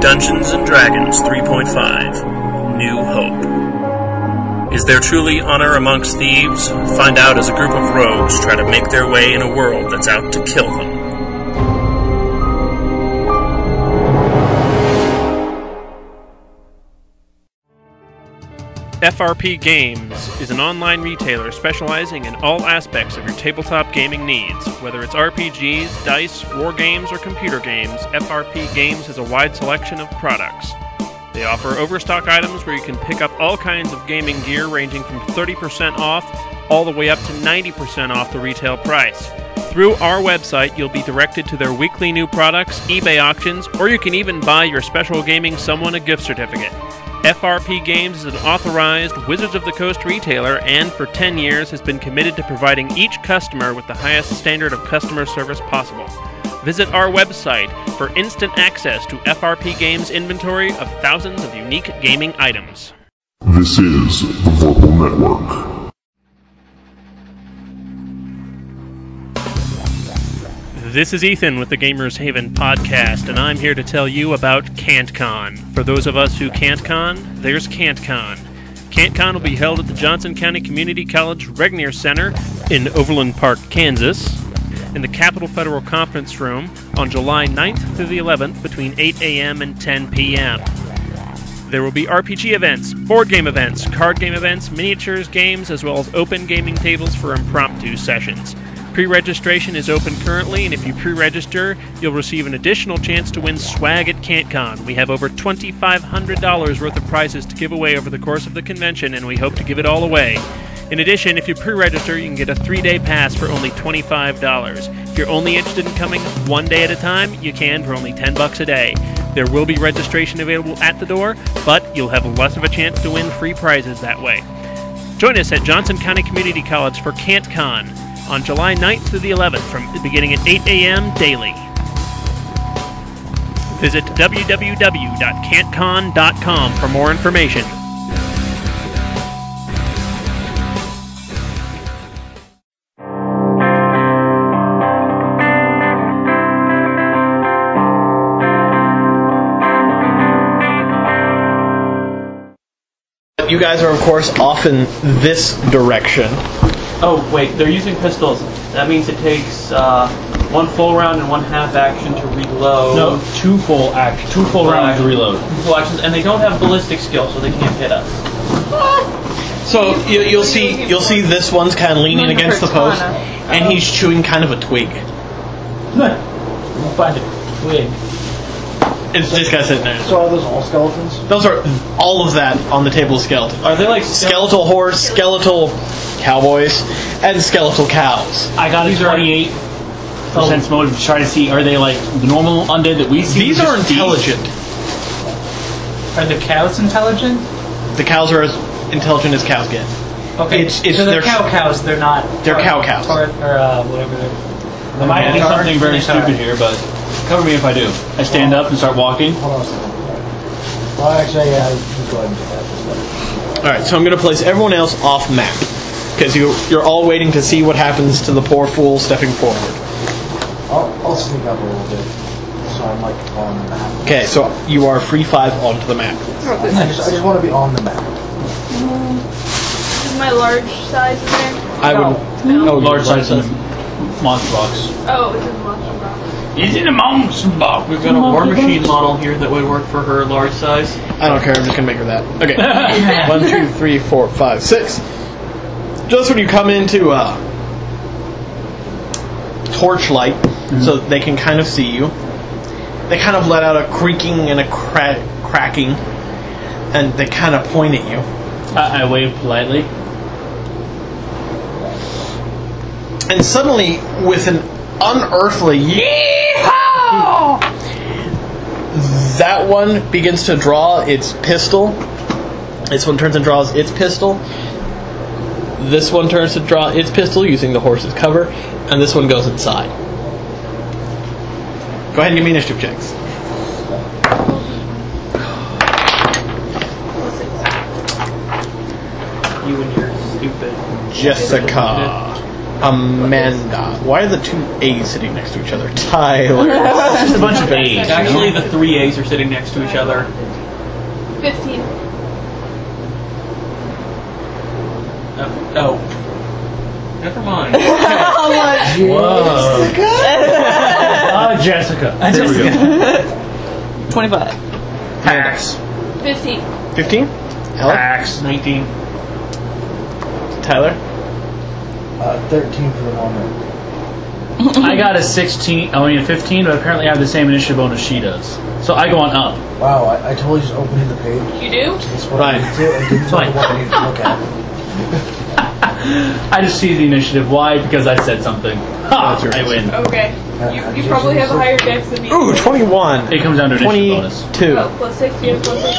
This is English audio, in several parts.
Dungeons & Dragons 3.5 New Hope. Is there truly honor amongst thieves? Find out as a group of rogues try to make their way in a world that's out to kill them. FRP Games is an online retailer specializing in all aspects of your tabletop gaming needs. Whether it's RPGs, dice, war games, or computer games, FRP Games has a wide selection of products. They offer overstock items where you can pick up all kinds of gaming gear ranging from 30% off all the way up to 90% off the retail price. Through our website, you'll be directed to their weekly new products, eBay auctions, or you can even buy your special gaming someone a gift certificate. FRP Games is an authorized Wizards of the Coast retailer and for 10 years has been committed to providing each customer with the highest standard of customer service possible. Visit our website for instant access to FRP Games' inventory of thousands of unique gaming items. This is the Vorpal Network. This is Ethan with the Gamers Haven podcast, and I'm here to tell you about CanTCon. For those of us who can't con, there's CanTCon. CanTCon will be held at the Johnson County Community College Regnier Center in Overland Park, Kansas, in the Capitol Federal Conference Room on July 9th through the 11th between 8 a.m. and 10 p.m. There will be RPG events, board game events, card game events, miniatures games, as well as open gaming tables for impromptu sessions. Pre-registration is open currently, and if you pre-register, you'll receive an additional chance to win swag at CanTCon. We have over $2,500 worth of prizes to give away over the course of the convention, and we hope to give it all away. In addition, if you pre-register, you can get a 3-day pass for only $25. If you're only interested in coming one day at a time, you can for only $10 a day. There will be registration available at the door, but you'll have less of a chance to win free prizes that way. Join us at Johnson County Community College for CanTCon on July 9th through the 11th, beginning at 8 a.m. daily. Visit www.cantcon.com for more information. You guys are, of course, off in this direction. Oh, wait, they're using pistols. That means it takes one full round and one half action to reload. No, two full rounds to reload. Two full actions, and they don't have ballistic skills, so they can't hit us. So you'll see this one's kind of leaning against the post, and he's chewing kind of a twig. We'll find a twig. It's this guy sitting there. So are those all skeletons? Those are all of that on the table of skeleton. Are they like skeletal horse, skeletal cowboys, and skeletal cows? I got a 28% motive to try to see, are they like the normal undead that we see? These are intelligent. Are the cows intelligent? The cows are as intelligent as cows get. Okay, so they're cows, they're not... They're cow cows. Or whatever they're... There might be something very stupid here, but cover me if I do. I stand up and start walking. Hold on a second. Well, actually, yeah, you can go ahead and get that. Alright, so I'm going to place everyone else off map. Because you're all waiting to see what happens to the poor fool stepping forward. I'll sneak up a little bit. So I'm like on the map. Okay, so you are free 5 onto the map. I just want to be on the map. Is my large size in there? I would... No, large size in the monster box. Oh, it's in the monster box. He's in the monster box. We've got a War Machine model here that would work for her large size. I don't care, I'm just going to make her that. Okay. 1, 2, 3, 4, 5, 6. Just when you come into torchlight, so they can kind of see you, they kind of let out a creaking and a cracking, and they kind of point at you. I wave politely. And suddenly, with an unearthly yeehaw, that one begins to draw its pistol. This one turns and draws its pistol. This one turns to draw its pistol using the horse's cover, and this one goes inside. Go ahead and give me initiative checks. You and your stupid... Jessica. Amanda. Why are the two A's sitting next to each other? Tyler. Just a bunch of A's. Actually, the 3 A's are sitting next to each other. 15. Oh. Never mind. Whoa. Jessica. There we go. 25. Hacks. 15. 15? Alec? Hacks. 19. Tyler? 13 for the moment. I got a 16, I mean a 15, but apparently I have the same initiative bonus she does. So I go on up. Wow, I totally just opened the page. You do? That's what Right. I need to. I didn't know what I need to look at. I just see the initiative. Why? Because I said something. Ha! I win. Okay. You probably have a higher dex than me. Ooh, 21. It comes down to initiative bonus. 22. Oh, plus 6, you have plus 6.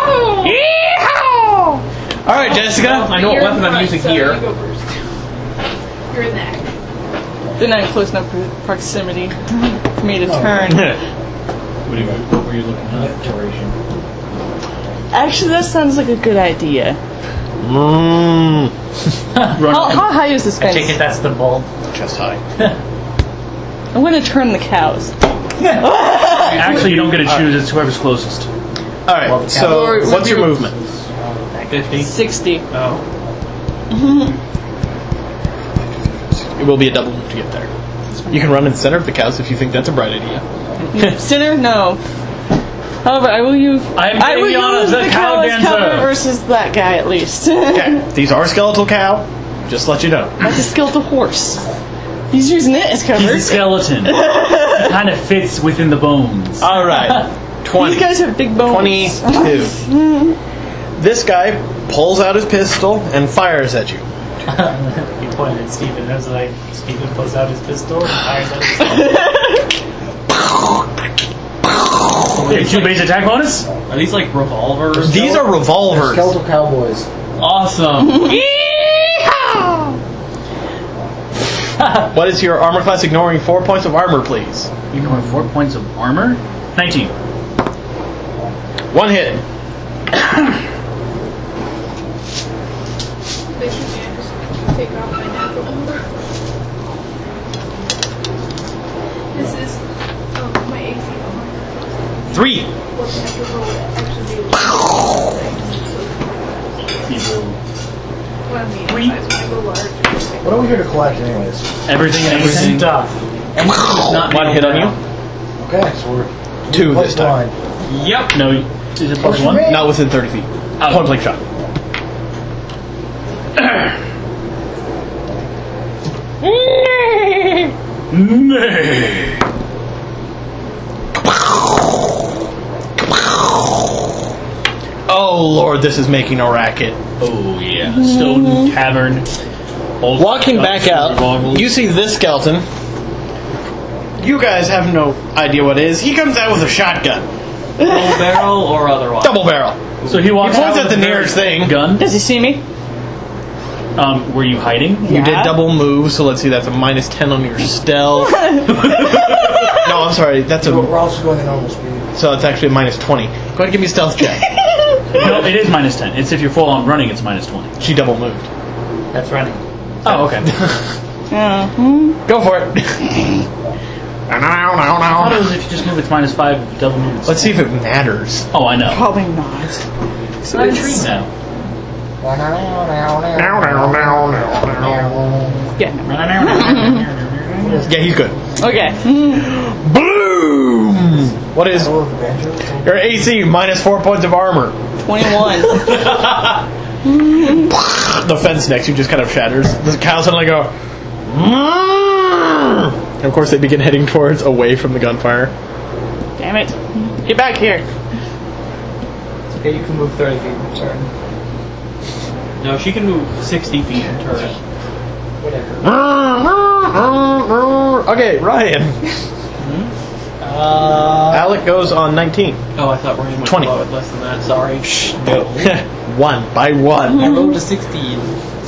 Alright, Jessica. I know what You're in weapon I'm front, using so here. You go first. You're in the act. They're not close enough proximity for me to turn. What were you looking at? Duration. Actually, that sounds like a good idea. Mmm. Run up. How high is this I take fence? it that's the bulb. Chest high. I'm going to turn the cows. Actually, you don't get to choose. It's whoever's closest. Alright, so what's your movement? 50. 60. Oh. It will be a double move to get there. You can run in the center of the cows if you think that's a bright idea. Sinner? No. However, I will use. I'm I will getting on use the cow as cover dancer. versus that guy at least. Okay, these are skeletal cow. Just to let you know. That's a skeletal horse. He's using it as cover. He's a skeleton. It kind of fits within the bones. Alright. 20. These guys have big bones. 22. This guy pulls out his pistol and fires at you. You pointed at Steven. I was like, Steven pulls out his pistol and fires at his Okay, 2 base attack bonus? Are these like revolvers? These are revolvers. Skeletal cowboys. Awesome. What is your armor class ignoring 4 points of armor, please? Ignoring 4 points of armor? 19. 1 hit. They should just take off my natural number. This is my AC. 3. What the heck will actually do? What I mean, I go large. What are we here to collect, anyways? Everything and anything. stuff. Not 1 hit on you. Okay, so we're 2 this time. Yep. No, is it plus Push 1? me. Not within 30 feet. Oh. Point blank shot. Nay. Oh lord, this is making a racket. Oh yeah, Stone Tavern. Old Walking back out, revolvers. you see this skeleton. You guys have no idea what it is. He comes out with a shotgun. Double barrel or otherwise? Double barrel. So he walks He points out at with the a nearest thing. gun. Does he see me? Were you hiding? You did double move, so let's see, that's a minus 10 on your stealth. No, I'm sorry, that's But a. we're also going at normal speed. So it's actually a minus 20. Go ahead and give me a stealth check. No, it is minus 10. It's if you're full on running, it's minus 20. She double moved. That's running. Oh, okay. Go for it. I thought it was if you just move, it's minus 5 if you double move. Let's see if it matters. Oh, I know. Probably not. It's not a tree now. Yeah. Yeah, he's good. Okay. Boom! What is Oh, the banjo? your AC? Minus 4 points of armor. 21. The fence next to you just kind of shatters. The cows suddenly go. And of course, they begin heading towards away from the gunfire. Damn it. Get back here. It's okay, you can move 30 feet in turn. No, she can move 60 feet in turn. Okay, Ryan. Alec goes on 19. Oh, I thought Ryan went 20. above it less than that. Sorry. No. 1 by 1. I rolled a 16.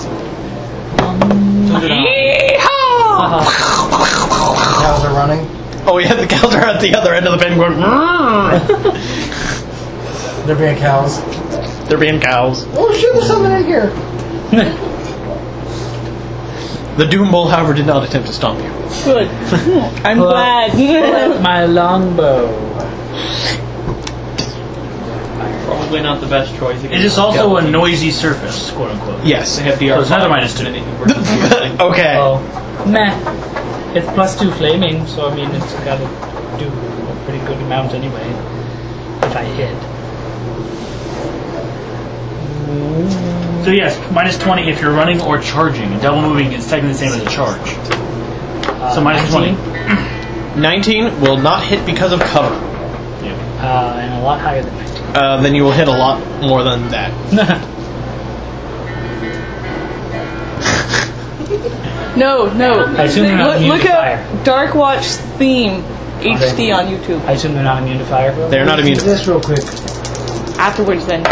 So did I. Cows are running. Oh yeah, the cows are at the other end of the pen going. They're being cows. They're being cows. Oh shit, there's something in here. The Doom Bowl, however, did not attempt to stomp you. Good. I'm glad. My longbow. Probably not the best choice. Is this also a noisy surface, quote unquote? Yes. They have So DR. it's another -2. Okay. Oh, meh. It's +2 flaming, so I mean it's got to do a pretty good amount anyway. If I hit. So yes, -20 if you're running or charging. And double moving is technically the same as a charge. So -20. 19 will not hit because of cover. And a lot higher than 19. Then you will hit a lot more than that. No. I assume they're not immune Look to fire. up Dark Watch theme HD on YouTube. I assume they're not immune to fire. They're not immune to This real quick. Afterwards, then.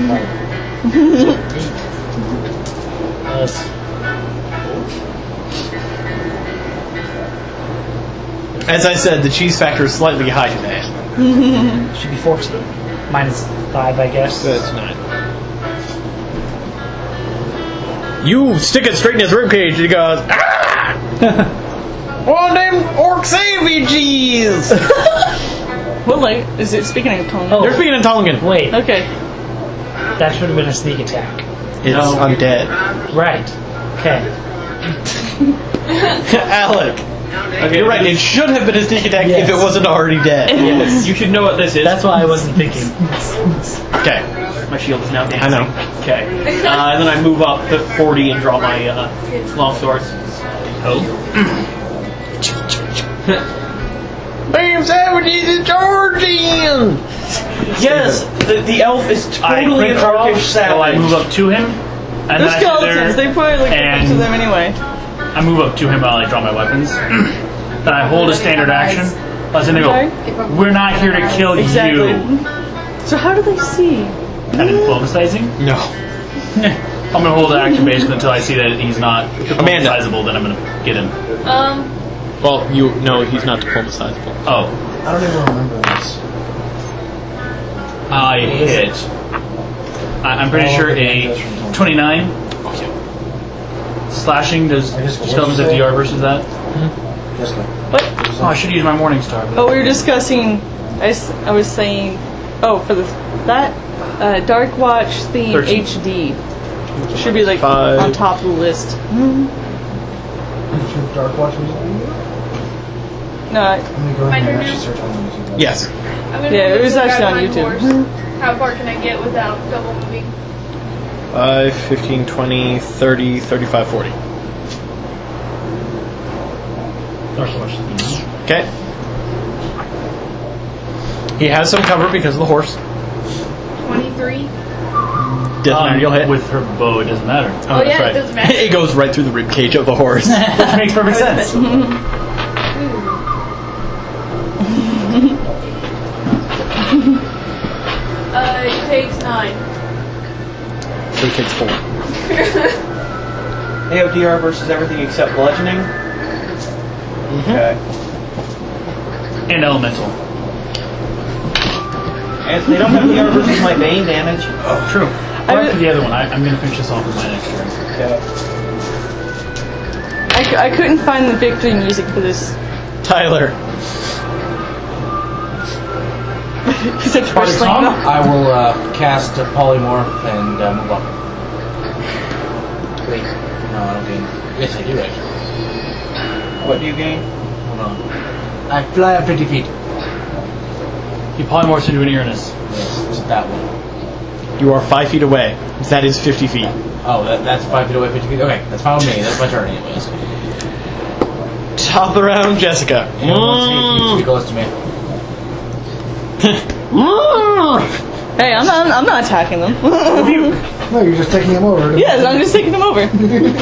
As I said, the cheese factor is slightly high today. Should be 14. -5, I guess. That's 9. You stick it straight in his ribcage, and he goes, ah! Well, them orc savvy cheese! What like is it speaking in tongue? Oh. They're speaking in Tongan. Wait, Okay. that should have been a sneak attack. It's undead. Right. Okay. Alec. Okay, You're right, it should have been a sneak attack Yes. if it wasn't already dead. Yes, you should know what this is. That's why I wasn't thinking. Okay. My shield is now dancing. I know. Okay. And then I move up to 40 and draw my longsword. Oh. Bam savages is charging! Yes, the elf is totally an orcish So I savage. move up to him. And They're then I sit skeletons. there, They probably look up and- to them anyway. I move up to him while I draw my weapons. Then I hold a standard action. I was going to go, we're not here to kill Exactly. you. So how do they see? Kind of diplomatizing. No. I'm going to hold an action basically until I see that he's not Amanda. diplomatizable, then I'm going to get him. Well, you know he's not diplomatizable. Oh, I don't even remember this. I hit. I'm pretty sure a 29. Slashing does skeletons have DR versus that? Just like. What? Oh, I should use my Morning Star. Oh, we were discussing. I was saying. Oh, for that Dark Watch theme 13. HD should be like 5. on top of the list. YouTube Dark Watch music video? No, Let me go My ahead and turn actually now? search on YouTube. Yes. I'm gonna Yeah, it was look actually at on my YouTube. horse. How far can I get without double moving? 5, 15, 20, 30, 35, 40. Okay. He has some cover because of the horse. 23. Doesn't matter, you'll hit. With her bow, it doesn't matter. Oh, that's yeah, right. it doesn't matter. It goes right through the rib cage of the horse. Which makes perfect sense. It takes 9. So it takes 4. They have DR versus everything except bludgeoning. Okay. And elemental. And they don't have DR versus my bane damage. True. Back to the other one. I'm going to finish this off with my next turn. Yeah. I couldn't find the victory music for this. Tyler. He said first Tom? lane. I will cast a polymorph and move up. Wait, no, I don't gain. Yes, I do actually. What do you gain? Hold on. I fly up 50 feet. He polymorphs into an Uranus. Yes, it's that one. You are 5 feet away. That is 50 feet. Oh, that's 5 feet away, 50 feet. Okay, that's fine with me. That's my turn, anyways. Top of the round, Jessica. Anyone wants to be close to me? Hey, I'm not attacking them. No, you're just taking him over. Yes, I'm just taking them over. I'm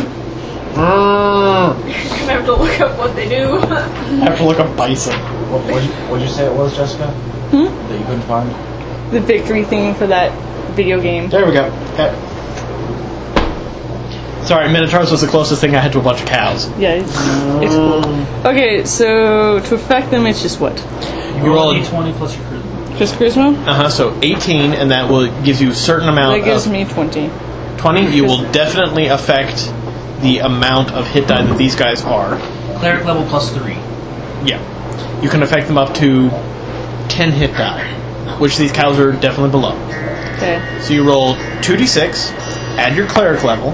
gonna have to look up what they do. I have to look up bison. What'd you say it was, Jessica? That you couldn't find? The victory theme for that video game. There we go. Okay. Sorry, Minotaurs was the closest thing I had to a bunch of cows. Yeah, it's cool. Okay, so to affect them, it's just what? You roll a D20 plus your charisma. Just charisma? so 18, and that will gives you a certain amount That gives of me 20. 20. You will definitely affect the amount of hit die that these guys are. Cleric level +3. Yeah. You can affect them up to 10 hit die, which these cows are definitely below. Okay. So you roll 2d6, add your cleric level.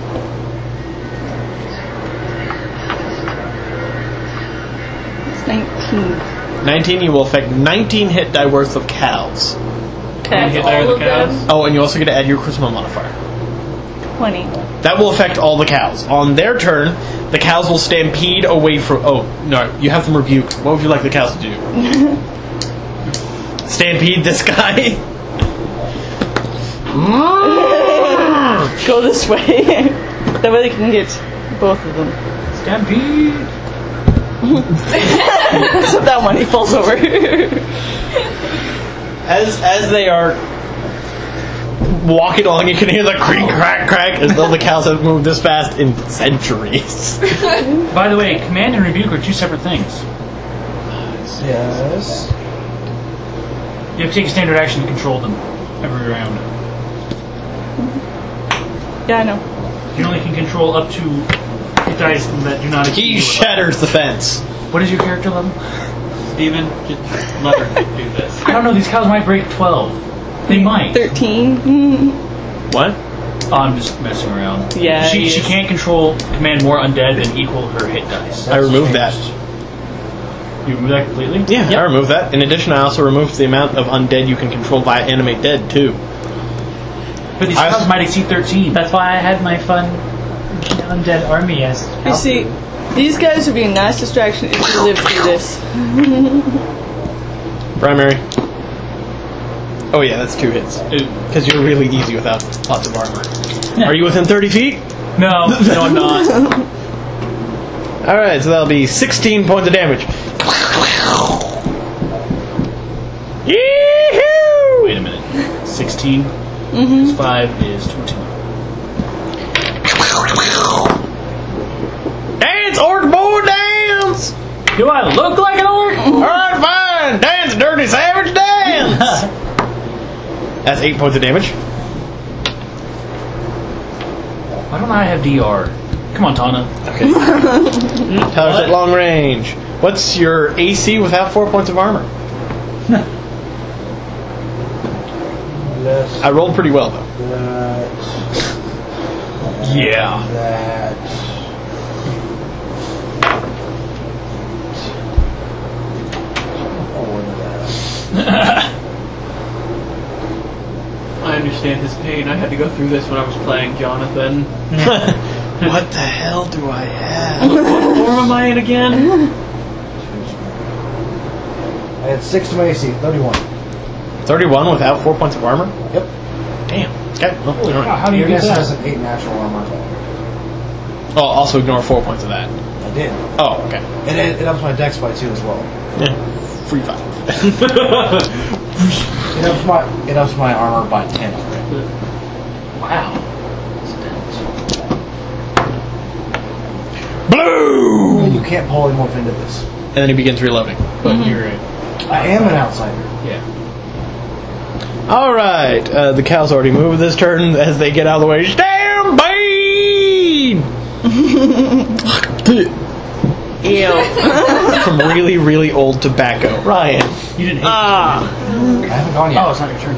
It's 19. 19, you will affect 19 hit die worth of cows. Okay. Hit die All with of the cows. them. Oh, and you also get to add your charisma modifier. 20. That will affect all the cows. On their turn, the cows will stampede away from... Oh, no, you have them rebuke. What would you like the cows to do? Stampede this guy? Go this way. That way they can get both of them. Stampede! Except that one, he falls over. As they are walking along, you can hear the creak, crack, crack, as though the cows have moved this fast in centuries. By the way, command and rebuke are two separate things. Yes. You have to take a standard action to control them every round. Yeah, I know. You only can control up to hit dice that do not exceed. He shatters the fence. What is your character level? Steven, just let her do this. I don't know, these cows might break 12. They might. 13. What? Oh, I'm just messing around. Yeah, She he is. can't command more undead than equal her hit dice. I removed that. You remove that completely? Yeah, I removed that. In addition, I also removed the amount of undead you can control via animate dead, too. But these cows might exceed 13. That's why I had my fun undead army as. You see, these guys would be a nice distraction if you live through this. Primary. Oh yeah, that's 2 hits. Because you're really easy without lots of armor. Are you within 30 feet? No, no, I'm not. Alright, so that'll be 16 points of damage. Yee-hoo! Wait a minute. 16 plus 5 is 20. Dance, orc boy, dance! Do I look like an orc? Alright, fine! Dance, dirty savage, dance! That's 8 points of damage. Why don't I have DR? Come on, Tana. Okay. Tyler's at long range. What's your AC without 4 points of armor? Less I rolled pretty well, though. that. Yeah. That. I understand his pain. I had to go through this when I was playing Jonathan. What the hell do I have? What form am I in again? I had 6 to my AC, 31. 31 without 4 points of armor? Yep. Damn. Okay. Well, Holy ignore cow, it. how do you Your get guess that? has an 8 natural armor. Oh, also ignore 4 points of that. I did. Oh, okay. And it ups my dex by 2 as well. Yeah. Free 5. It ups my armor by 10. Wow. Blue! And you can't polymorph into this. And then he begins reloading. But you're right. I am an outsider. Yeah. Alright, the cows already moved this turn as they get out of the way. Stampede! Ew. From really, really old tobacco. Ryan. You didn't hate I haven't gone yet. Oh, it's not your turn.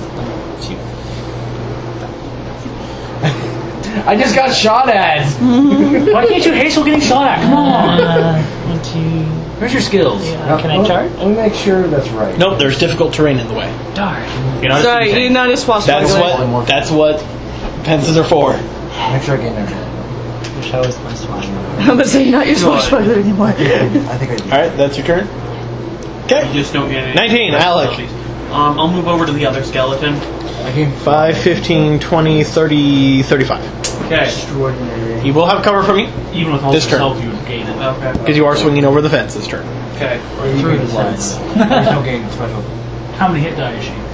I just got shot at. Why can't you haste getting shot at? Come on. 1, 2. Where's your skills? Can I charge? Let me make sure that's right. Nope, there's difficult terrain in the way. Darn. You're not Sorry, you're not a swashbuckler. That's what fences are for. Make sure I get energy. Wish I was my swine. I'm gonna say you're not your swashbuckler anymore. I think I do. Alright, that's your turn. Okay. You just don't get any. 19, Alec. I'll move over to the other skeleton. I gained 5, 15, 20, 30, 35. Okay. extraordinary. He will have cover from you, Even with all This this turn. help, you would gain it. Okay. because you are swinging over the fence this turn. Okay. Through the fence. There's no gain special. How many hit die is she? 9.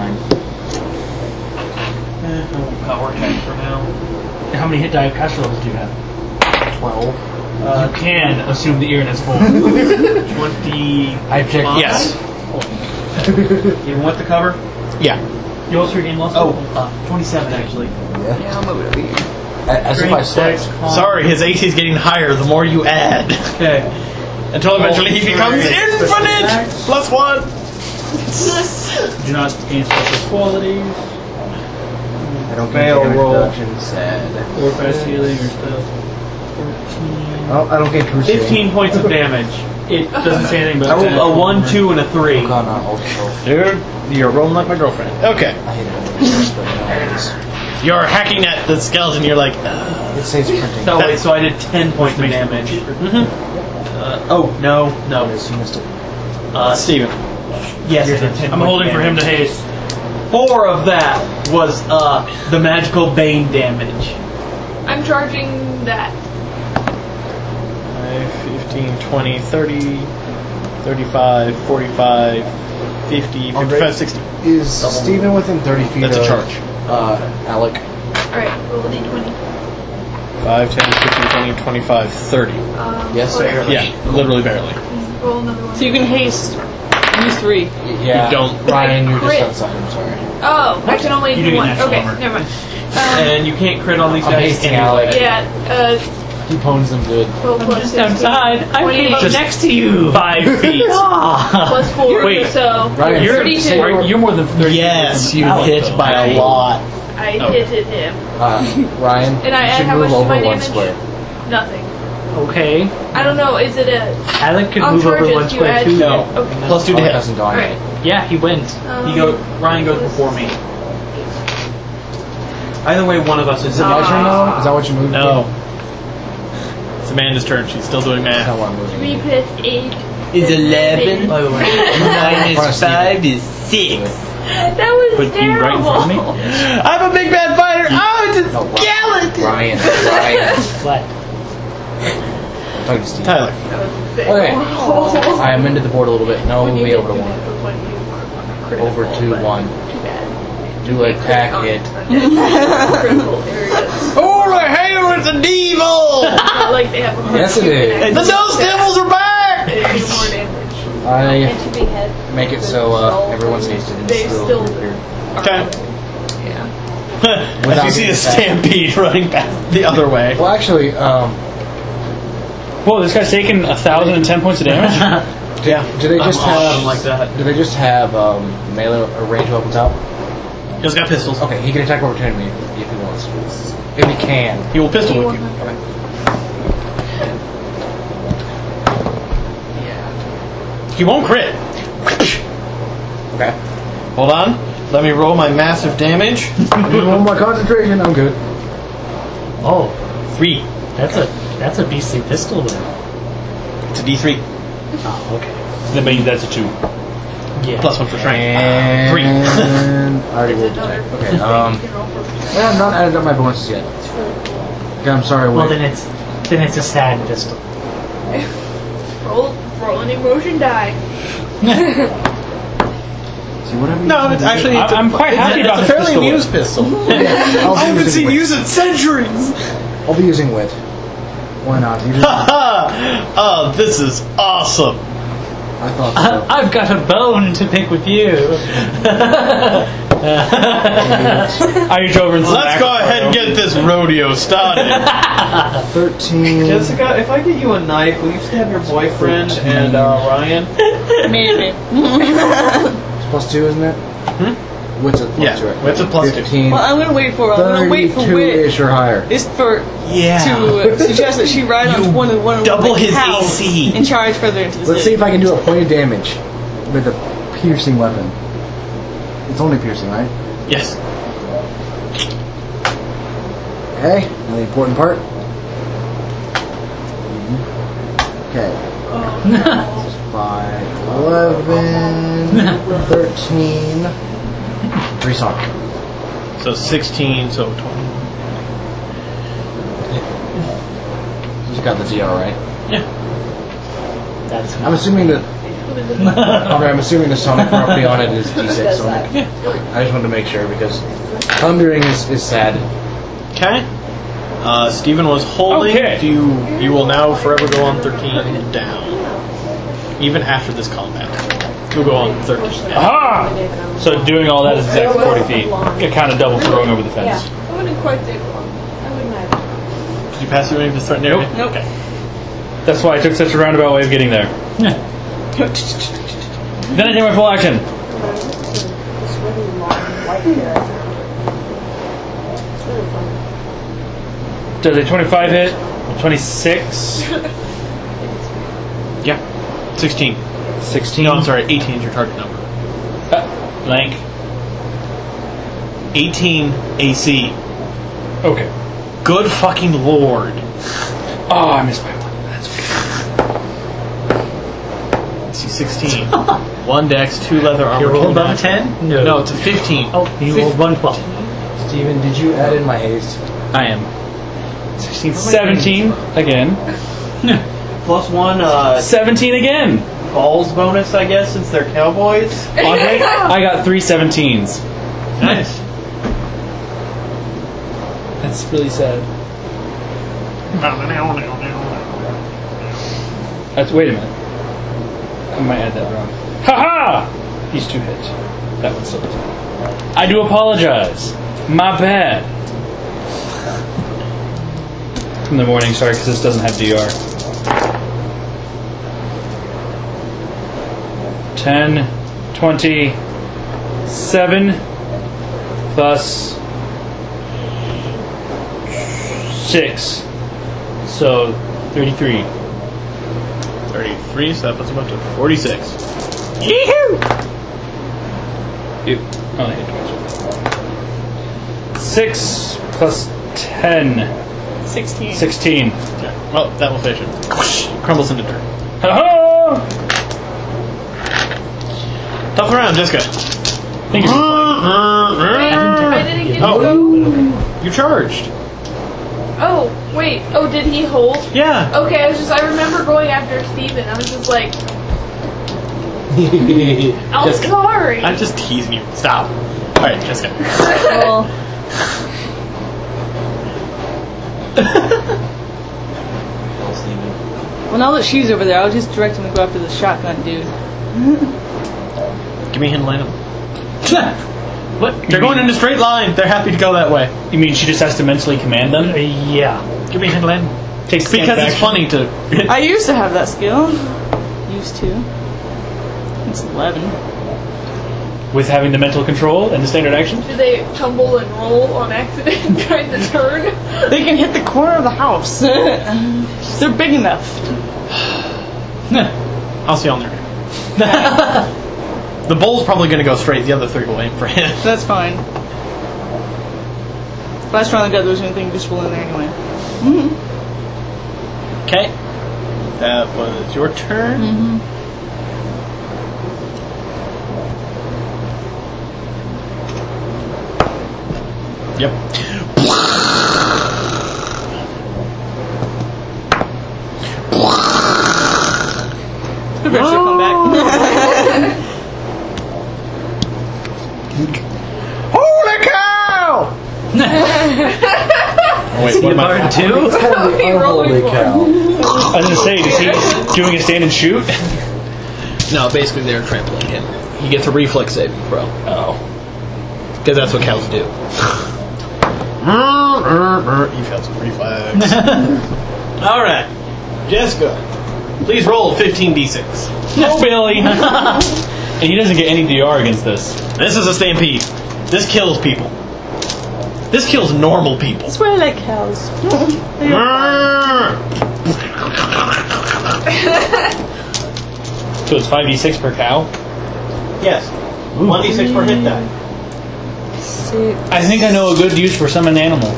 Power tank for now. And how many hit die caster levels do you have? 12. You can assume the Iron is full. 20. I checked. Yes. You want the cover? Yeah. You also gain loss? Oh, 27 actually. Yeah. Yeah, I'll move it over here. As if I said. Sorry, his AC is getting higher the more you add. Okay. Until eventually he becomes infinite! +1! Do not gain special qualities. I don't Fail get roll. reduction, sad. Or fast healing or spell. 14. Oh, I don't get true 15 points of damage. It doesn't say anything I about rolled a 1, 2, and a 3. Oh, no, also. Dude, you're rolling like my girlfriend. Okay. I hate it. You're hacking at the skeleton, you're like, It saves printing. Oh, wait, so I did 10 points of damage. Oh, no. Yes, you missed it. Steven. Yes, I did 10 I'm points holding of for him to damage. haste. 4 of that was the magical bane damage. I'm charging that. 15, 20, 30, 35, 45, 50, 55, 60. Is Steven within 30 feet That's a of charge. Alec? Alright, roll a d20. 5, 10, 15, 20, 25, 30. Yes, barely. Yeah, literally barely. Roll another one. So you can haste. Use 3. Yeah. You don't- Ryan, you're just Crit. outside. I'm sorry. Oh, I can only You do do one. natural Okay, armor. never mind. And you can't crit on these I'm guys hasting anyway. Alec. Yeah, He pones them good. 12 plus Just 16. outside. I came 28. up next to you. 5 feet. Plus 4, Wait. so Ryan, You're, 32. you're more than 30 Yes, feet you from Alec, hit though. by a lot. I hitted him. Ryan, And I you add should how move much to over my one damage? square. Nothing. Okay. I don't know, is it a... Alec could On move over charges, 1 you square add... too. No. Okay. Plus 2 to Alec hit. hasn't gone Alright. yet. Yeah, he went. Ryan goes before me. Either way, one of us is Is it my turn now? Is that what you moved? No. It's Amanda's turn. She's still doing That's math. not what I'm moving. 3 plus 8. Is 11 By the way. minus 5 is 6. That was But terrible. you right in front of me? I'm a big bad fighter. Oh, it's a No, skeleton. Ryan. Flat. I'm talking to Steve. Tyler. That was big. Okay. I amended the board a little bit. No, When we'll you be get over to to 1. it, when you critical, Over to but 1. Too bad. Do a attack hit. Critical areas. Oh, I hate it with the devil. It's not like they have a Yes, it is. The Dose Devils are back. They do more damage. I And to be head. make it so everyone's hasted and They still here. Okay. Yeah. As you see the stampede running back the other way. Well, actually, Whoa, this guy's taking 1,010 points of damage? Yeah. do they just I'm have awesome like that. Do they just have melee or range weapons out? He's got pistols. Okay, he can attack opportunity me if he wants. If he can. He will pistol whip you. He won't crit. Okay. Hold on. Let me roll my massive damage. One more concentration. I'm good. Oh, 3. that's a beastly pistol then. It's a D3. Oh, okay. That means that's a 2. Yeah. Plus 1 for strength. And 3. I already rolled the attack. Okay. Yeah, I've not added up my bonuses yet. Okay, I'm sorry. Well, Wait. then it's a sad pistol. Roll an emotion die. See, whatever. No, it's actually. It's I'm quite happy about it's this a fairly pistol. amused pistol. I'll I be haven't using seen wit. use in centuries. I'll be using wit. Why not? You just, Oh, this is awesome. I thought so. I've got a bone to pick with you. Irish over and Let's go ahead and get this rodeo started. 13. Jessica, if I get you a knife, will you stab your boyfriend and Ryan? Maybe. It's plus 2, isn't it? What's it? Yeah, what's a plus 2? 15. Well, I'm gonna wait for Wit. 32-ish or higher. Is for Yeah. to suggest that she ride on one of double the his cows AC. and charge further into the Let's see city. if I can do a point of damage with a piercing weapon. It's only piercing, right? Yes. Okay, now the important part. Okay. 5, 11, 13, 3 sonic. So 16, so 20. You got the ZR, right? Yeah. That's I'm assuming that. Okay, I'm assuming the sonic property on it is D6 sonic. Yeah. I just wanted to make sure because thundering is sad. Okay. Stephen was holding. Okay. You will now forever go on 13 down. Even after this combat. You'll go on 13 down. Aha! So doing all that is exactly 40 feet. It kind of double for going over the fence. It wouldn't quite take long. I wouldn't have. you pass through any of his threatened area? Nope. Okay. That's why I took such a roundabout way of getting there. Then I take my full action. Does a 25 hit? 26? Yeah. 16. 16? No, I'm sorry. 18 is your target number. Blank. 18 AC. Okay. Good fucking lord. Oh, I missed my one. That's okay. Let's see, 16. 1 dex, 2 leather armor. You rolled 2 above a natural. 10? No. No, it's a 15. Oh, you rolled 112. Steven, did you add in my haste? I am. 16, 17 again. Plus 1 17 again. balls bonus, I guess, since they're cowboys. Andre, I got 3 17s. Nice. That's really sad. Wait a minute. I might add that wrong. Ha-ha! These 2 hit. That one still doesn't. I do apologize. My bad. In the morning, sorry, because this doesn't have DR. 10, 27 plus 6. So 33. 33, so that puts him up to 46. Yee-hoo! Ew. Only hit twice. 6 plus 10. 16. 16. Okay. Well, that will finish it. Crumbles into dirt. Ha-ha! Tough around, Jessica. Thank you. I didn't get Oh. to go. You charged. Oh, wait. Oh, did he hold? Yeah. Okay, I remember going after Steven. I was just like, I'm Jessica. sorry. I'm just teasing you. Stop. Alright, Jessica. Well, well, now that she's over there, I'll just direct him to go after the shotgun dude. Give me a hint and land him. What? They're going in a straight line. They're happy to go that way. You mean she just has to mentally command them? Yeah. Give me a hint and land him. Takes Because it's funny to... I used to have that skill. Used to. It's 11. With having the mental control and the standard action? Do they tumble and roll on accident trying to turn? They can hit the corner of the house. They're big enough. I'll see you on there. The bull's probably going to go straight. The other 3 will aim for him. That's fine. Last round I got there was anything useful in there anyway. Okay. That was your turn. Yep. The bear should come back. Holy cow! Wait, what am I? Part 2? Holy cow. I was going to say, is he doing a stand and shoot? No, basically they're trampling him. He gets a reflex saving throw. Oh. Because that's what cows do. You've had some reflex. Alright. Jessica, please roll 15d6. No, Billy! And he doesn't get any DR against this. This is a stampede. This kills people. This kills normal people. That's why I like cows. So it's 5d6 per cow? Yes. 1d6 per hit die. 6. I think I know a good use for summon animal.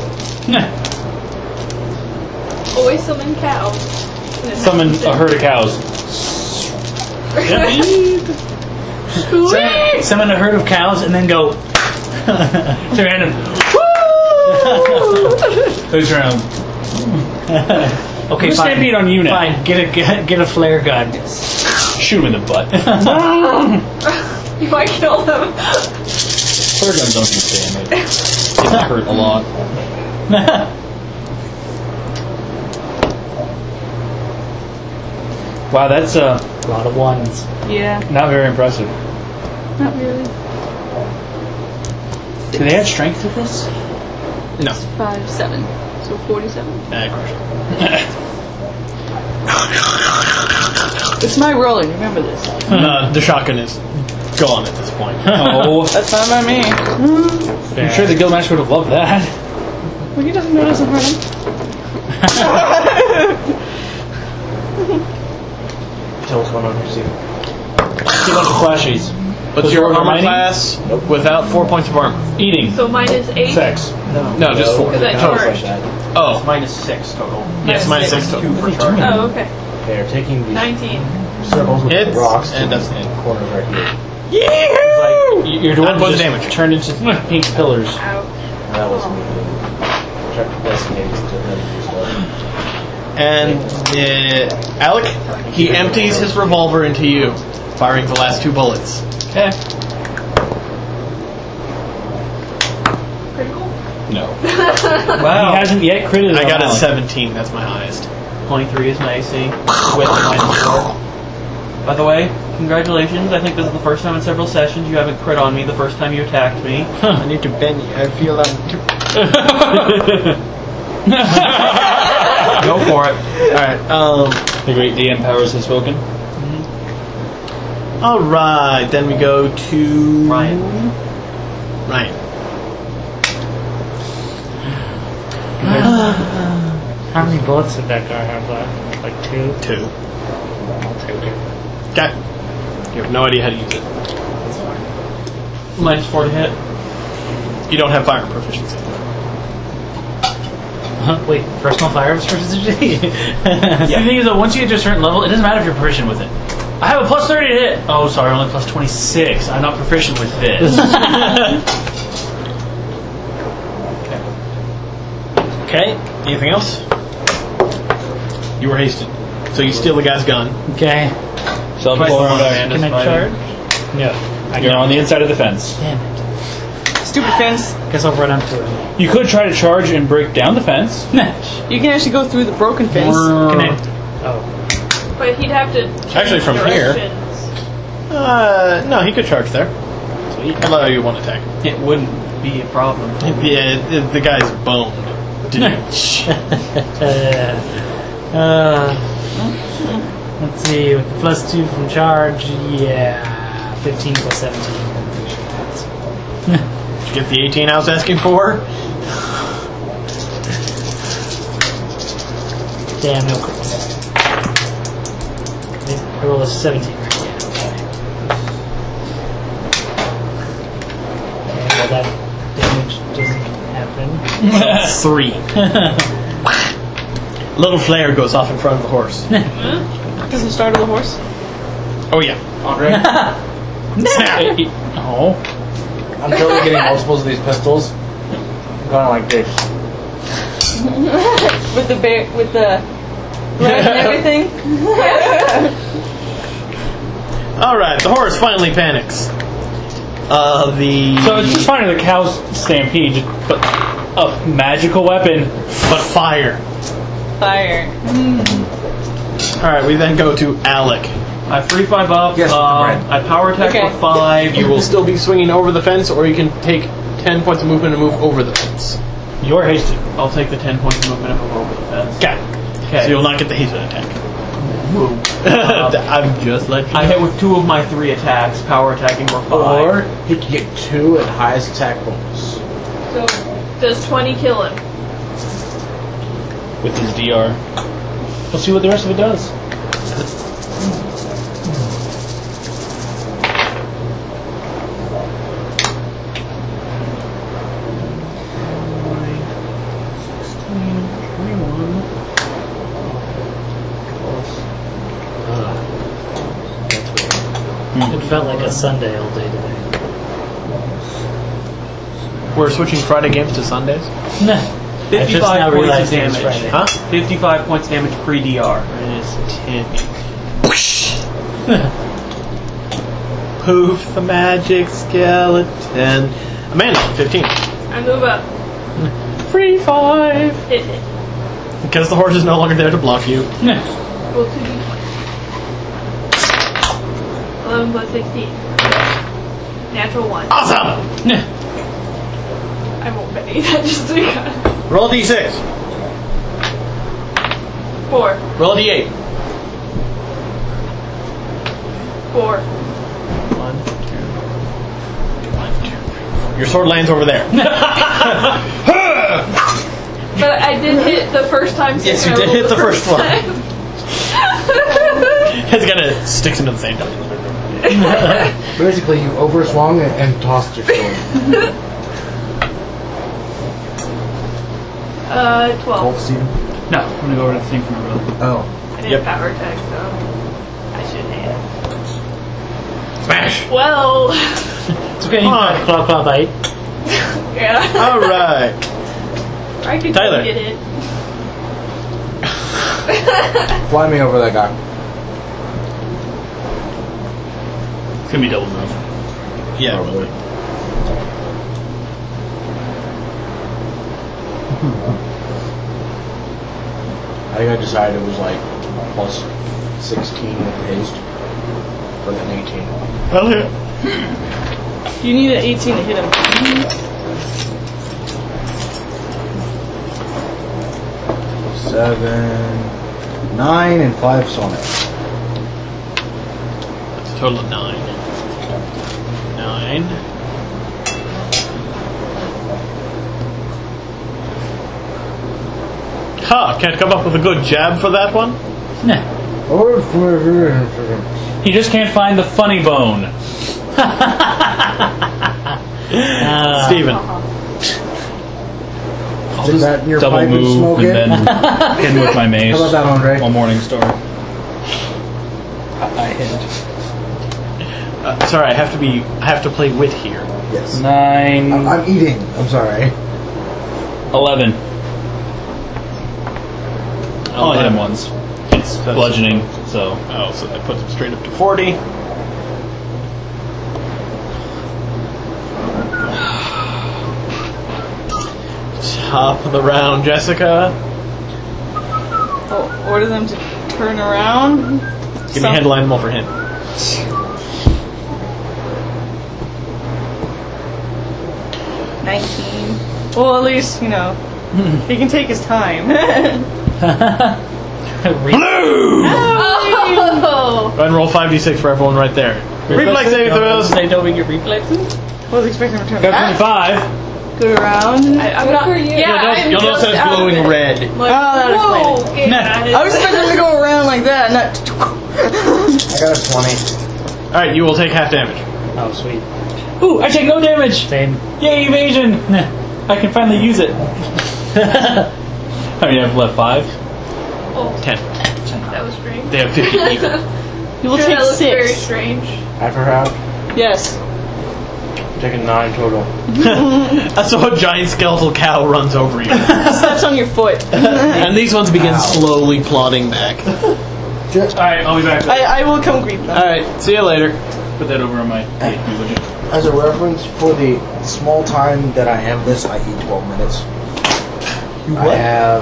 Always summon cows. Summon a herd of cows. Summon a herd of cows and then go to random. Goes around. Okay, Let's fine. stampede on you now. Fine, get a flare gun. Shoot him in the butt. You might kill them. Flare guns don't do damage. They hurt a lot. Wow, that's A lot of ones. Yeah, not very impressive. not really. Do they add strength to this? No. 5, 7. So 47. Crush. It's my rolling, remember this. The shotgun is gone at this point. Oh, That's not on me. I'm sure the Guildmaster would have loved that. Well, he doesn't know it doesn't hurt him. Tell what's going on here, Steve. See a bunch of flashies. What's your armor class without 4 points of armor? Eating. So -8. Sex. No, just 4. Because I charged. Oh, -6 total. yes, -6 total. 2 for charge. Oh, okay. They're taking these 19. circles with Hits, rocks and that's and corners right here. Your dwarf That was just damage. turned into pink pillars. Ow. That was me. Check designates to them. And Alec, he empties his revolver into you, firing the last 2 bullets. Okay. Critical? No. Wow. He hasn't yet critted I got a Alec. 17, that's my highest. 23 is my AC with -4. By the way, congratulations. I think this is the first time in several sessions you haven't crit on me the first time you attacked me. I need to bend you. I feel Go for it. Alright, The great DM Powers has spoken. alright, then we go to... Ryan. Ryan. How many bullets did that guy have left? Like 2? 2. I'll take it. Okay. You have no idea how to use it. -4 to hit. You don't have fire proficiency. Wait, personal fire proficiency? See, the thing is, though, once you get to a certain level, it doesn't matter if you're proficient with it. I have a plus 30 to hit. Oh, sorry, only plus 26. I'm not proficient with this. Okay, anything else? You were hasted. So you steal the guy's gun. Okay. So I'm Twice going the around. Amanda Can I Spider. charge? No. You're on the inside of the fence. Damn it. Stupid fence. Guess I'll run up to it. You could try to charge and break down the fence. You can actually go through the broken fence. Can I? Oh. But he'd have to change Actually, from here. directions. No, he could charge there. Sweet. Allow you one attack. It wouldn't be a problem. Yeah, the guy's boned. Let's see, with the plus 2 from charge, yeah, 15 plus 17. Did you get the 18 I was asking for? Damn, no crits. I roll a 17 right? Yeah, okay. Okay, well that damage doesn't happen. 3. Little flare goes off in front of the horse. Doesn't startle the horse. Oh yeah. Snap. Oh. I'm totally getting multiples of these pistols. I'm going like this. With the bear, with the red and everything. Alright, the horse finally panics. So it's just finding the cow's stampede, but a magical weapon. But fire. Fire. Alright, we then go to Alec. I free 5 up. Yes, right. I power attack Okay. for 5. You will still be swinging over the fence, or you can take 10 points of movement and move over the fence. You're hasted. I'll take the 10 points of movement and move over the fence. Okay. Okay. So you'll not get the hasted attack. I'm just letting you know. I hit with 2 of my 3 attacks, power attacking for 5. Or he can get 2 at highest attack bonus. So, does 20 kill him? With his DR. We'll see what the rest of it does. It felt like a Sunday all day today. We're switching Friday games to Sundays? I just 55 now points of realized it was damage. Friday. Huh? 55 points of damage pre-DR. Minus 10. Poof, the magic skeleton. Amanda, 15. I move up. Free 5. Hit. Because the horse is no longer there to block you. Roll 2d20. 11 plus 16. Natural 1. Awesome! I won't bet that just because. Roll a d6. 4. Roll a d8. 4. 1, 2. Your sword lands over there. But I did hit the first time. Yes, you did hit the first one. It's gonna sticks into the same time. Basically, you overswung and tossed your sword. 12. Steven? No, I'm gonna go over to the thing from my brother. Oh. I did power attack, so I should have. Smash! Well, It's okay. You can claw bite. yeah. Alright. I could Tyler. get it. Fly me over that guy. It's gonna be double move. Yeah, probably. I think I decided it was like plus 16 with haste. But an 18. Well, yeah. You need an 18 to hit him. 7, 9, and 5 sonic. That's a total of 9. 9. Ha! Can't come up with a good jab for that one? Nah. He just can't find the funny bone. Steven. Is that your Double pipe and move smoke and it? then hit with my mace. How about that, Andre? All morning star. I hit. Sorry, I have to play wit here. Yes. 9. I'm eating. I'm sorry. 11. I'll hit him once. It's bludgeoning, so. Oh, so that puts him straight up to 40. Top of the round, Jessica. Oh, order them to turn around. Give me headline animal for him. Well, at least, you know, he can take his time. Blue! Oh! Go ahead and roll 5d6 for everyone right there. Reflex saving throws. They don't make your reflexes? I was expecting him to turn Got back. 25. Go around. I'm not. Yeah, You'll notice that it's glowing red. Like, Oh, that whoa, explains get out of I was expecting him to go around like that, not. I got a 20. Alright, you will take half damage. Oh, sweet. Ooh, I take no damage! Same. Yay, evasion! I can finally use it. How many have left? 5? Oh, 10. that was strange. They have 50 even. You will Sure, take that looks very 6. strange. After half, Yes. I'm taking 9 total. That's so a giant skeletal cow runs over you. Steps on your foot. And these ones begin Ow. slowly plodding back. Alright, I'll be back. I will come greet them. Alright, see you later. Put that over on my PHP, would you? As a reference, for the small time that I have this, I eat 12 minutes. I have...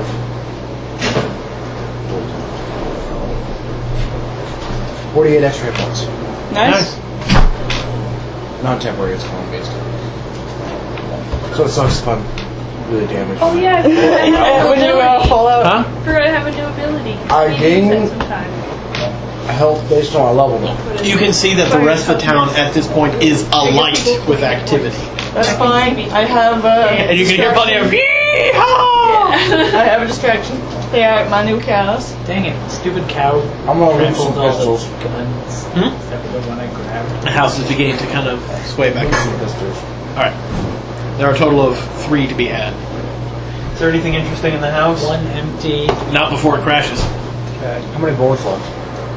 48 extra hit points. Nice. Not temporary, it's common based. So it sucks if I'm really damaged. Oh yeah, I forgot I have a When new you ability. fall out. Huh? Forgot I have a new ability. I Maybe gain- use that sometime. Health based on my level though. You can see that the rest of the town at this point is alight with activity. That's fine. I have And you can hear plenty of yeehaw! I have a distraction. They are my new cows. Dang it, stupid cow. I'm gonna roll some Trampled all pistols. the guns. Hmm? Except for the one I grabbed. The house is beginning to kind of sway back. Some pistols. Alright. There are a total of 3 to be had. Is there anything interesting in the house? One empty. Not before it crashes. How many bullets left?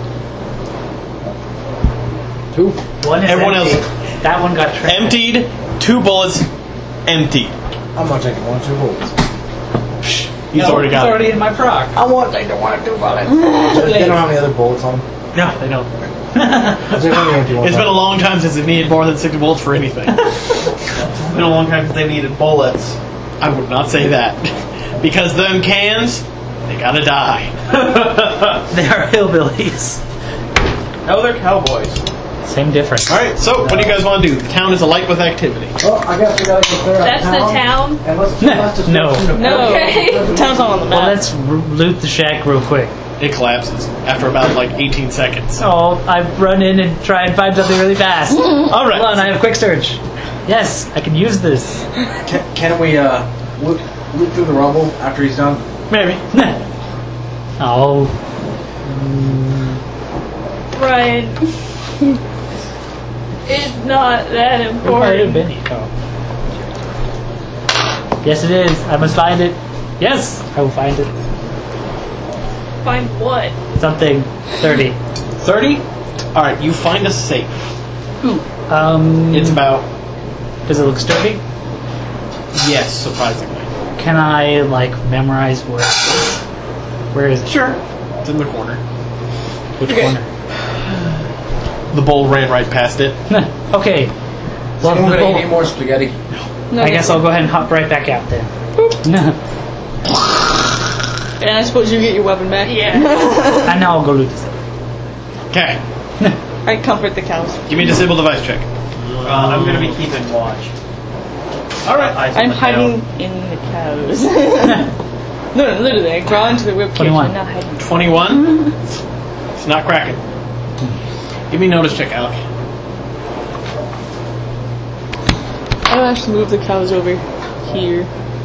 2? One is Everyone empty. else- That one got trampled. Emptied, 2 bullets, emptied. I'm not taking 1 or 2 bullets. He's No, already it's got already it. in my frock. I don't want to do about it. They don't have any other bullets on them. No, they don't. I'll take one of the empty ones. It's been a long time since they needed more than 6 bullets for anything. It's been a long time since they needed bullets. I would not say that. Because them cans, they gotta die. They are hillbillies. No, they're cowboys. Same difference. All right. So, what do you guys want to do? The town is alight with activity. Oh, I guess we gotta go clear That's the town? And let's just No. No. Okay. The town's not on the Well, map. let's loot the shack real quick. It collapses after about like 18 seconds. Oh, I run in and try and find something really fast. All right. Hold on, I have quick search. Yes, I can use this. Can we look through the rubble after he's done? Maybe. Oh, Ryan. It's not that where might have important. been? Oh. Yes, it is. I must find it. Yes, I will find it. Find what? Something. 30. 30. All right. You find a safe. It's about Does it look sturdy? yes, surprisingly. Can I like memorize where? Where is it? Sure. It's in the corner. Which Okay. corner? The bull ran right past it. Okay. Well, Anyone the gonna eat bull- any more spaghetti? No, I guess I'll go ahead and hop right back out then. And I suppose you get your weapon back. Yeah. And now I'll go loot this. Okay. I comfort the cows. Give me a disable device check. I'm going to be keeping watch. All right. Eyes on I'm the hiding town. in the cows. No, literally, I crawl into the whip cage. 21. I'm not hiding. 21. It's not cracking. Give me a notice check, Alec. I'll actually move the cows over here.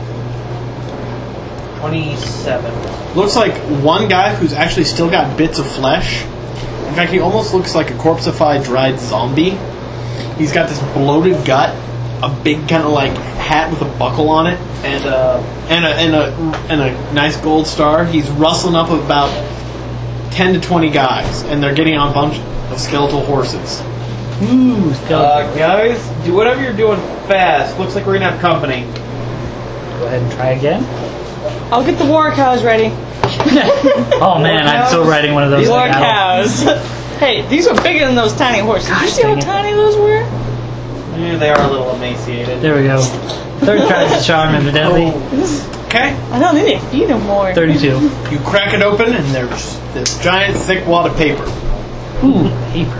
27. Looks like one guy who's actually still got bits of flesh. In fact, he almost looks like a corpseified dried zombie. He's got this bloated gut, a big kind of like hat with a buckle on it, and a nice gold star. He's rustling up about 10 to 20 guys, and they're getting on a bunch of skeletal horses. Ooh, Guys, do whatever you're doing fast. Looks like we're going to have company. Go ahead and try again. I'll get the war cows ready. Oh man, I'm still riding one of those. War cattle. cows. Hey, these are bigger than those tiny horses. Did you see how dang it. tiny those were? Yeah, they are a little emaciated. There we go. Third tries the charm, evidently. Okay, I know, they need to feed them more. 32. you crack it open, and there's this giant thick wad of paper. Ooh, paper.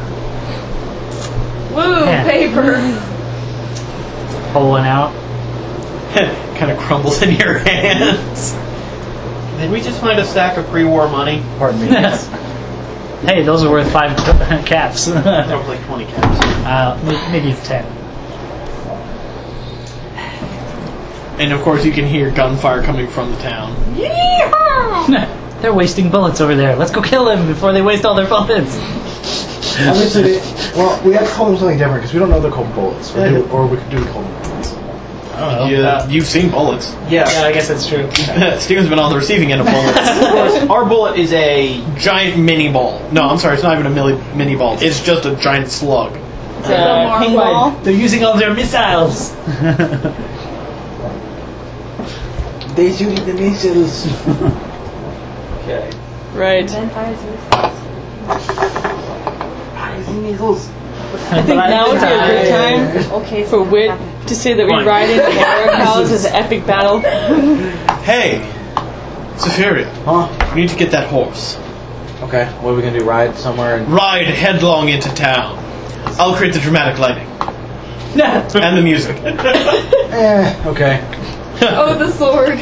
Woo, Yeah. paper. Pull one out. Kind of crumbles in your hands. Did we just find a stack of pre-war money? Pardon me. Hey, those are worth 5 caps. That was like 20 caps. Maybe it's 10. And of course, you can hear gunfire coming from the town. They're wasting bullets over there. Let's go kill them before they waste all their bullets. Obviously, well, we have to call them something different because we don't know they're called bullets, or we could do call them bullets. You've seen bullets. Yeah. Yeah, I guess that's true. Steven's been on the receiving end of bullets. Of course, our bullet is a... Giant mini ball. No, I'm sorry, it's not even a mini ball. It's just a giant slug. It's a pinball. They're using all their missiles. They shooting the missiles. Okay. Right. Vampires use I think now would be a great time Okay, for Wit to say that we ride into the war cows as an epic battle. Hey, Zephyria, Huh? we need to get that horse. Okay, what are we gonna do? Ride somewhere and Ride headlong into town. I'll create the dramatic lighting. And the music. okay. Oh, the sword.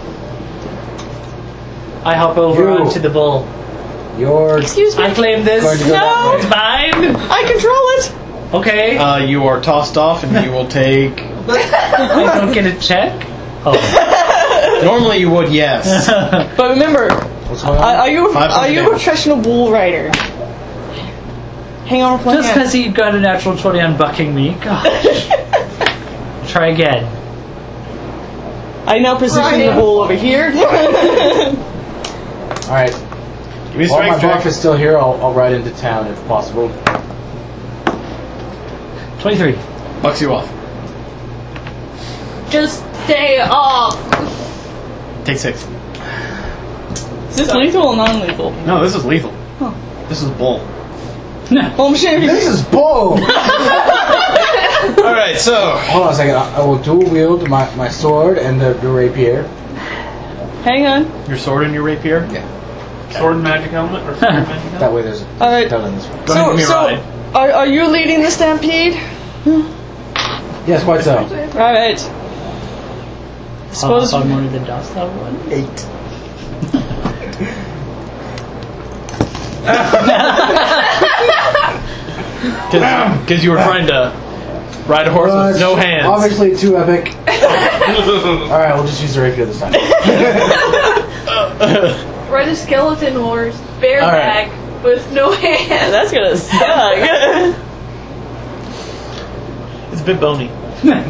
I hop over You. onto the bull. You're Excuse me. I claim this. going to go that It's way. mine. I control it. Okay. You are tossed off, and you will take. I don't get a check. Oh. Normally, you would, yes. But remember, What's going on? are you 500 a damage. professional bull rider? Hang on with one Just hand. because he got a natural 20 on bucking me. Gosh. Try again. I now position the bull over here. All right. Give me a While my strength check. buff is still here, I'll ride into town if possible. 23. Bucks you off. Just stay off. Take 6. Is this lethal or non-lethal? No, this is lethal. This is bull. Well, I'm sure This is bull! All right, so Hold on a second. I will dual wield my sword and the rapier. Hang on. your sword and your rapier. Yeah. Sword and magic helmet? Or sword and magic helmet? That way there's All right. done in this one. Go ahead and give me a ride. Are you leading the stampede? Yes, quite so. Alright. Suppose How many the dust have one? 8. Because you were trying to ride a horse with no hands. Obviously too epic. Alright, we'll just use the rapier this time. Ride a skeleton horse, bareback, with no hands. that's gonna suck. It's a bit bony. 9.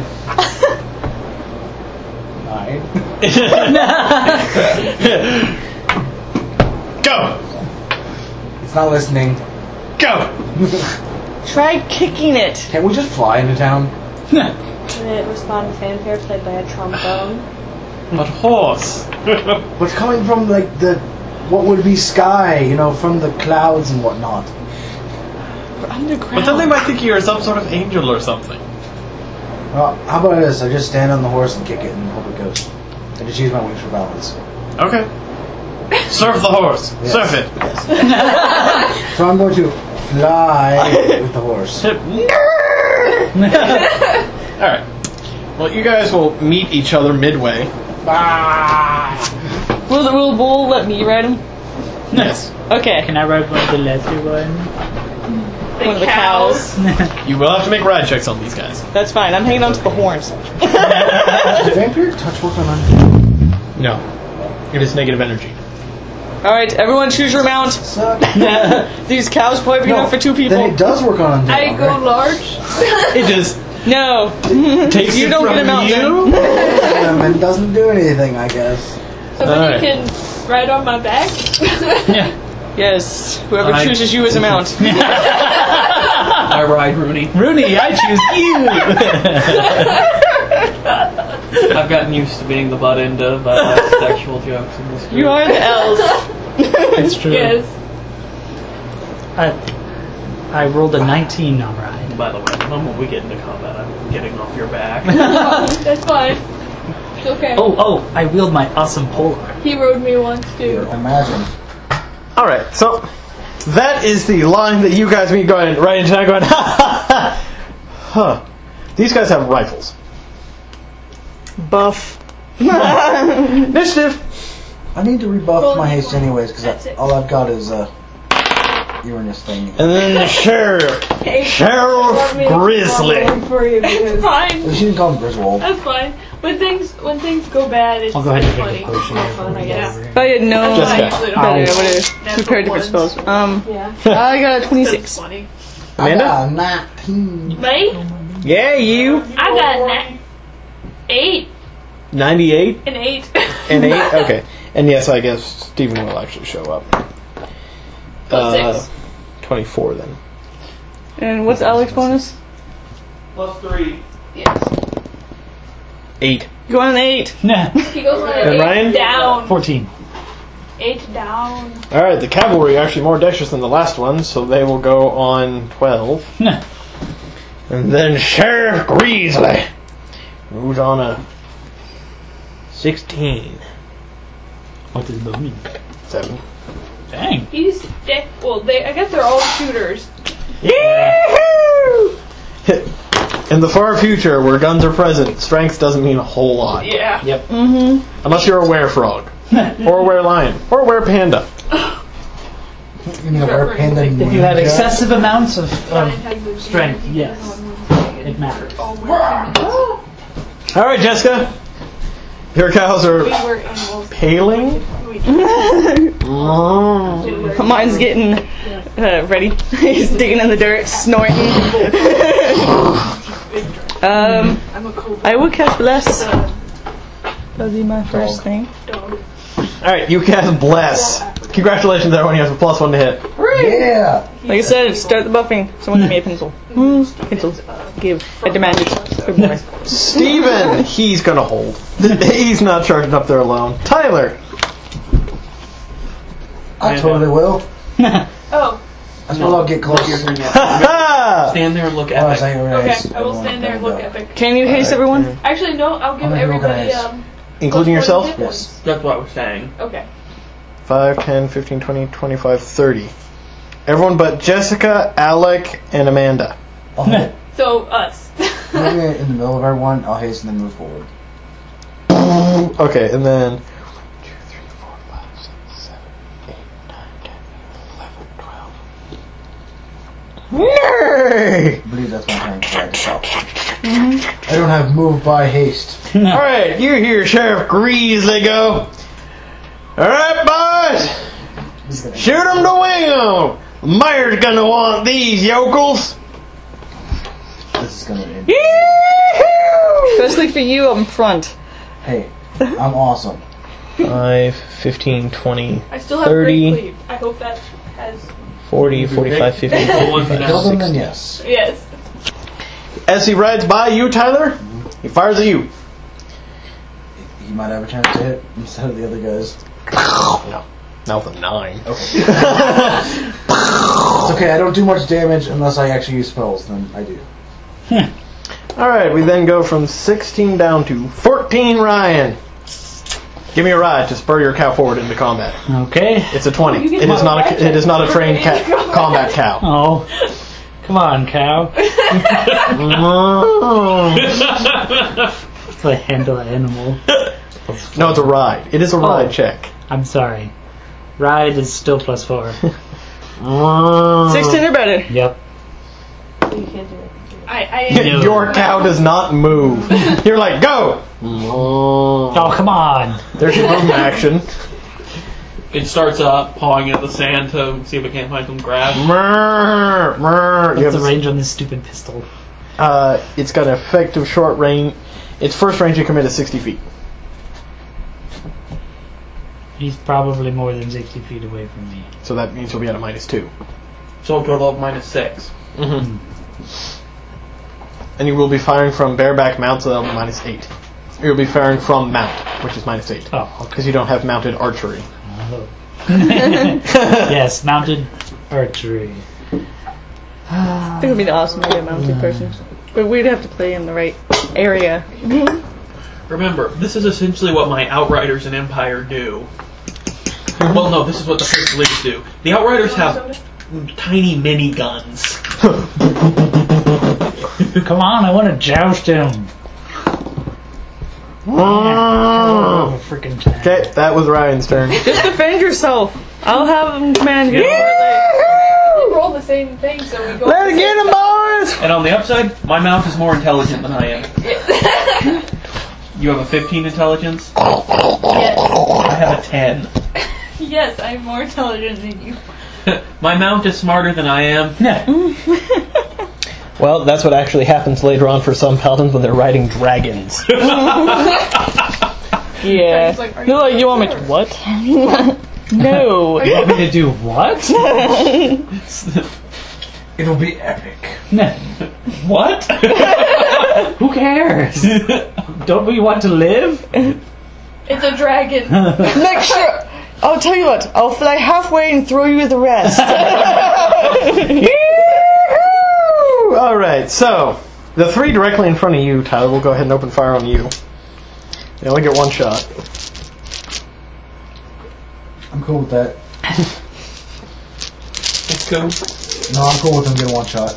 Go! It's not listening. Go! Try kicking it. Can't we just fly into town? It respond to fanfare played by a trombone. But horse. What's coming from like what would be sky, from the clouds and whatnot. We're underground. But then they might think you're some sort of angel or something. Well, how about this? I just stand on the horse and kick it and hope it goes. I just use my wings for balance. Okay. Surf the horse. Yes. Surf it. So I'm going to fly with the horse. Alright. Well, you guys will meet each other midway. Will the rule bull let me ride him? Yes. Okay. Can I ride one of the lesser one? One of the cows. You will have to make ride checks on these guys. That's fine. I'm hanging on to the horns. Does vampire touch work on mine? No. It is negative energy. Alright, everyone choose your mount. Suck. These cows probably be enough for 2 people. Then it does work on undead. I go large. It just No. takes You it don't from get a mount you. And it doesn't do anything, I guess. Somebody Alright. can ride on my back. Yes. Whoever I- chooses you as a mount. I ride Rooney. Rooney, I choose you. I've gotten used to being the butt end of sexual jokes in this group. You are the elf. It's true. Yes. I rolled a 19 on ride. By the way, the moment we get into combat, I'm getting off your back. That's fine. It's okay. Oh, I wield my awesome polar. He rode me once too. Imagine. Alright, so that is the line that you guys meet going right into that going, ha ha ha. Huh. These guys have rifles. Buff. Initiative! I need to rebuff my haste anyways, That's because it. all I've got is Uranus thing. And then the Sheriff. Sheriff Grizzly. It's fine. She didn't call him Griswold. That's fine. When things go bad, it's I'll go ahead and funny. take a potion. It's more fun, I guess. If I had known. Jessica. I usually don't Better, have whatever. natural Prepare different ones. spells. Yeah. I got a It's 26. funny. Amanda? I got 19. Me? Yeah, you. I got 8 98 and 8. and 8? Okay. And yes, I guess Stephen will actually show up. Plus 6. 24 then. And what's Alex's bonus? Plus 3. Yes. 8. You got an 8. Nah. He goes on And Ryan? 8 down. 14. 8 down. Alright, the cavalry are actually more dexterous than the last one, so they will go on 12. Nah. And then Sheriff Grizzly moves on a 16. What does that mean? 7. Dang. He's well. I guess they're all shooters. Yee-hoo! In the far future, where guns are present, strength doesn't mean a whole lot. Yeah. Yep. Unless you're a werefrog. Or a werelion. Or a werepanda. You mean a rare panda? If you have excessive amounts of Ryan has the strength, gene. yes. It matters. Alright, Jessica. Your cows are We were animals. paling. Mm. Mine's getting ready. He's digging in the dirt, snorting. I'm a cool I will cast Bless. That'll be my first thing. dog. Alright, you cast Bless. Congratulations, everyone. You have a +1 to hit. Yeah! Like I said, start the buffing. Someone give me a pencil. Pencil. Give. I demand it. Good boy. Steven, he's gonna hold. He's not charging up there alone. Tyler. I totally will. Oh, I suppose I'll get closer. Ha Stand there and look Oh, I epic. say okay. Uranus. I will stand there and look epic. Can you haste everyone? Actually, no. I'll give I'm gonna everybody organize. Including plus yourself? one hit points. Yes. That's what I was saying. Okay. 5, 10, 15, 20, 25, 30. Everyone but Jessica, Alec, and Amanda. So, us. Maybe in the middle of everyone, I'll hasten and move forward. Okay, and then 1, 2, 3, 4, 5, 6, 7, 8, 9, 10, 11, 12. Yay! I believe that's my turn to ride the shop. I don't have move by haste. Alright, you're here, Sheriff Greasley go. Alright, boys! Shoot 'em to wing 'em! The mayor's gonna want these yokels! This is gonna end. Especially for you up front. Hey, I'm awesome. 5, 15, 20, I still have 30, great sleep. I hope that has... 40, 45, 50, If I kill them, 60. then yes. Yes. As he rides by you, Tyler, he fires at you. He might have a chance to hit instead of the other guys. No. Not with a 9. Okay. It's okay, I don't do much damage unless I actually use spells, then I do. Alright, we then go from 16 down to 14, Ryan. Give me a ride to spur your cow forward into combat. Okay. It's a 20. It is not a trained combat cow. Oh. Come on, cow. It's a handle animal. No, it's a ride. It is a ride check. I'm sorry. Ride is still +4. 16 or better. Yep. You can't do it. Your cow does not move. You're like, go! Oh, come on. There's your movement action. It starts pawing at the sand to see if it can't find some grass. What's the range on this stupid pistol? It's got an effective short range. Its first range you commit is 60 feet. He's probably more than 60 feet away from me. So that means he'll be at a -2. So a total of -6. Mm-hmm. And you will be firing from bareback mount, so that'll be -8. You'll be firing from mount, which is -8. Oh, okay. Because you don't have mounted archery. Oh. Yes, mounted archery. I think it would be awesome to be a mounted person. But we'd have to play in the right area. Remember, this is essentially what my Outriders and Empire do. Well, no, this is what the First League do. The Outriders have tiny mini guns. Come on, I want to joust him. Freaking Okay, that was Ryan's turn. Just defend yourself. I'll have them command you. We roll the same thing, so we go... Let's get him, boys! And on the upside, my mount is more intelligent than I am. You have a 15 intelligence? Yes. I have a 10. Yes, I'm more intelligent than you. My mount is smarter than I am. Well, that's what actually happens later on for some paladins when they're riding dragons. Yeah. You're like, you want me to what? No. You want me to do what? It'll be epic. What? Who cares? Don't we want to live? It's a dragon. Make sure. I'll tell you what. I'll fly halfway and throw you the rest. Alright, so the 3 directly in front of you, Tyler, will go ahead and open fire on you. They only get 1 shot. I'm cool with that. It's cool. No, I'm cool with them getting 1 shot.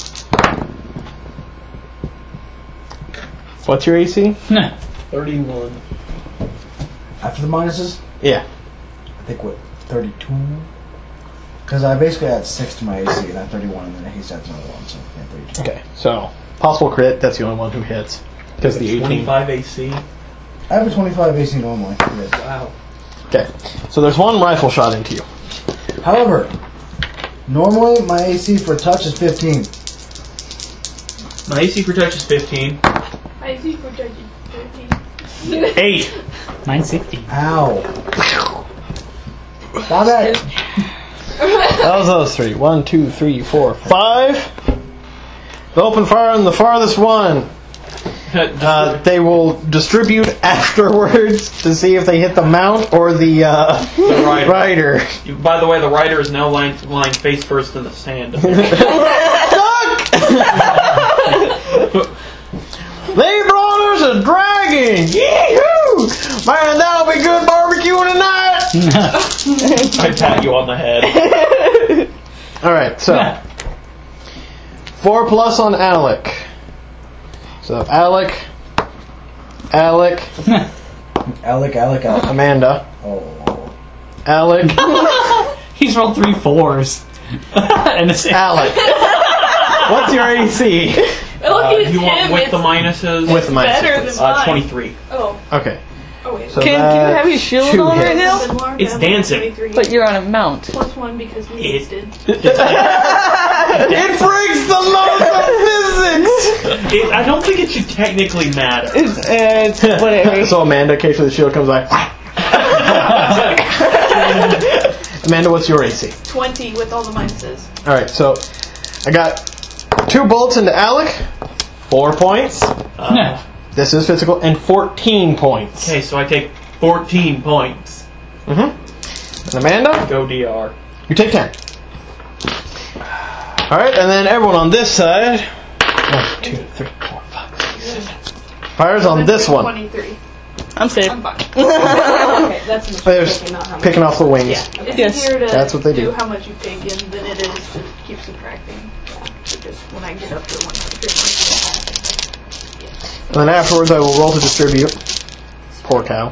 What's your AC? 31. After the minuses, Yeah. I think 32? Because I basically had 6 to my AC and I had 31 and then he adds another one, so yeah, 32. Okay, so possible crit, that's the only one who hits. Because the 18. 25 AC. I have a 25 AC normally. Yes. Wow. Okay, so there's 1 rifle shot into you. However, normally my AC for touch is 15. My AC for touch is 15. I see for judging 13. 8. Mine's 60. Ow. Stop it. That was those 3. 1, 2, 3, 4, 5. They'll open fire on the farthest one. They will distribute afterwards to see if they hit the mount or the rider. By the way, the rider is now lying face first in the sand. They brought us a dragon! Yee-hoo! Man, that'll be good barbecuing tonight! I pat you on the head. Alright, so 4 plus on Alec. So Alec, Alec. Amanda, Oh. Alec, He's rolled 3 4s. And it's Alec. What's your AC? Look, it's You want him. with It's the minuses? With the better minuses. than mine. 23. Oh. Okay. Oh, wait. So Can you that's have your shield 2 on right hits. now? Similar, It's but dancing. 23. But you're on a mount. Plus 1 because we It- did. It breaks the laws of physics! I don't think it should technically matter. It's whatever. So Amanda, occasionally the shield comes by. Amanda, what's your AC? 20 with all the minuses. Alright, so I got 2 bolts into Alec, 4 points. This is physical, and 14 points. Okay, so I take 14 points. And Amanda, Go DR. you take 10. Alright, and then everyone on this side. 1, 2, 3, 4, 5, 6, 7. Fires on this one. 23. I'm safe. I'm fine. Okay, that's an They're just picking off the wings. Yeah. It's Yes. easier to That's what they do. how much you've taken than it is to keep subtracting. Yeah. So just when I get up to 100. And then afterwards I will roll to distribute. Poor cow.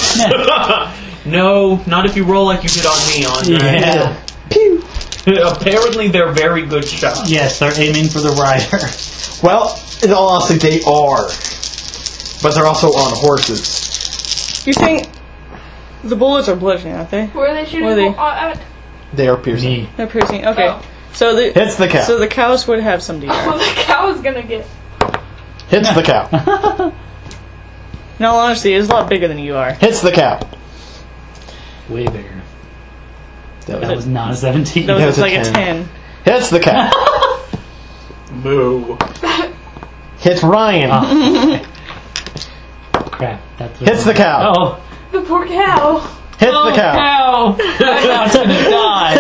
No, not if you roll like you did on me on Yeah. Pew! Apparently they're very good shots. Yes, they're aiming for the rider. Well, in all honesty, they are. But they're also on horses. You're saying the bullets are bludgeoning, aren't they? Where are they shooting? Where are they? At? They are piercing. Me. They're piercing. Okay. Oh. So the Hits the cow. So the cows would have some DR. Well, the cow is gonna get. Hits the cow. In all honesty, it's a lot bigger than you are. Hits the cow. Way bigger. That That was not a 17. That Yeah, was it's a like a 10. 10. Hits the cow. Moo. Hits Ryan. Crap. That's Hits the cow. Oh. The poor cow. Hits the cow. Cow! That's gonna die.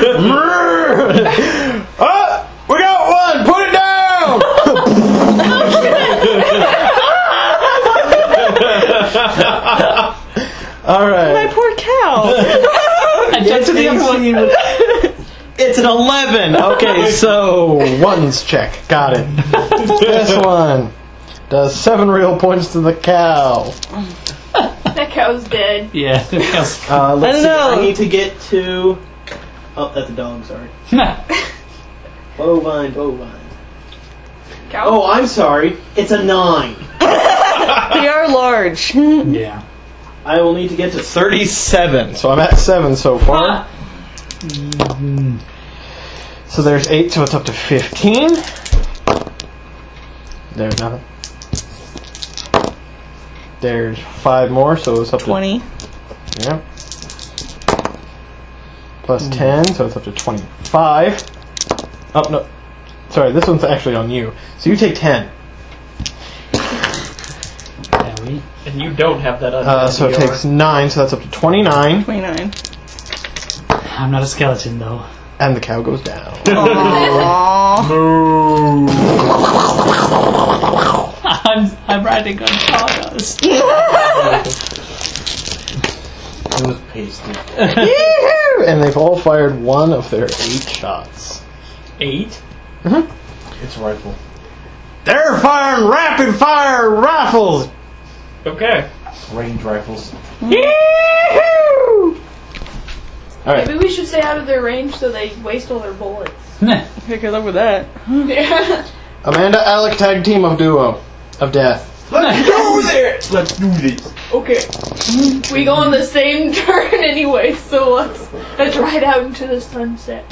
Oh, we got one. Put it down. All right. My poor cow. It's an 18. It's an 11. Okay, so ones check. Got it. This one does 7 real points to the cow. That cow's dead. Yeah. Let's I don't see. know. I need to get to. Oh, that's a dog. Sorry. Bovine. Cow. Oh, I'm sorry. It's a 9. They are large. Yeah. I will need to get to 37. So I'm at 7 so far. So there's 8, so it's up to 15. There's nothing. There's 5 more, so it's up 20. to... Yeah. Plus 10, so it's up to 25. Oh, no. Sorry, this one's actually on you. So you take 10. And you don't have that So it takes 9, so that's up to 29. 29. I'm not a skeleton, though. And the cow goes down. Aww. I'm riding on sawdust. It was pasty. Yee-hoo! And they've all fired one of their 8 shots. 8? It's a rifle. They're firing rapid fire rifles! Okay. Range rifles. Yee-hoo! Alright. Maybe we should stay out of their range so they waste all their bullets. Okay, good luck with that. Yeah. Amanda, Alec, tag team of duo. Of death. Let's go there! Let's do this. Okay. We go on the same turn anyway, so let's ride out into the sunset.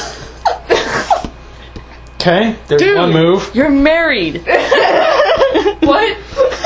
Okay, there's Dude. one move. You're married. What?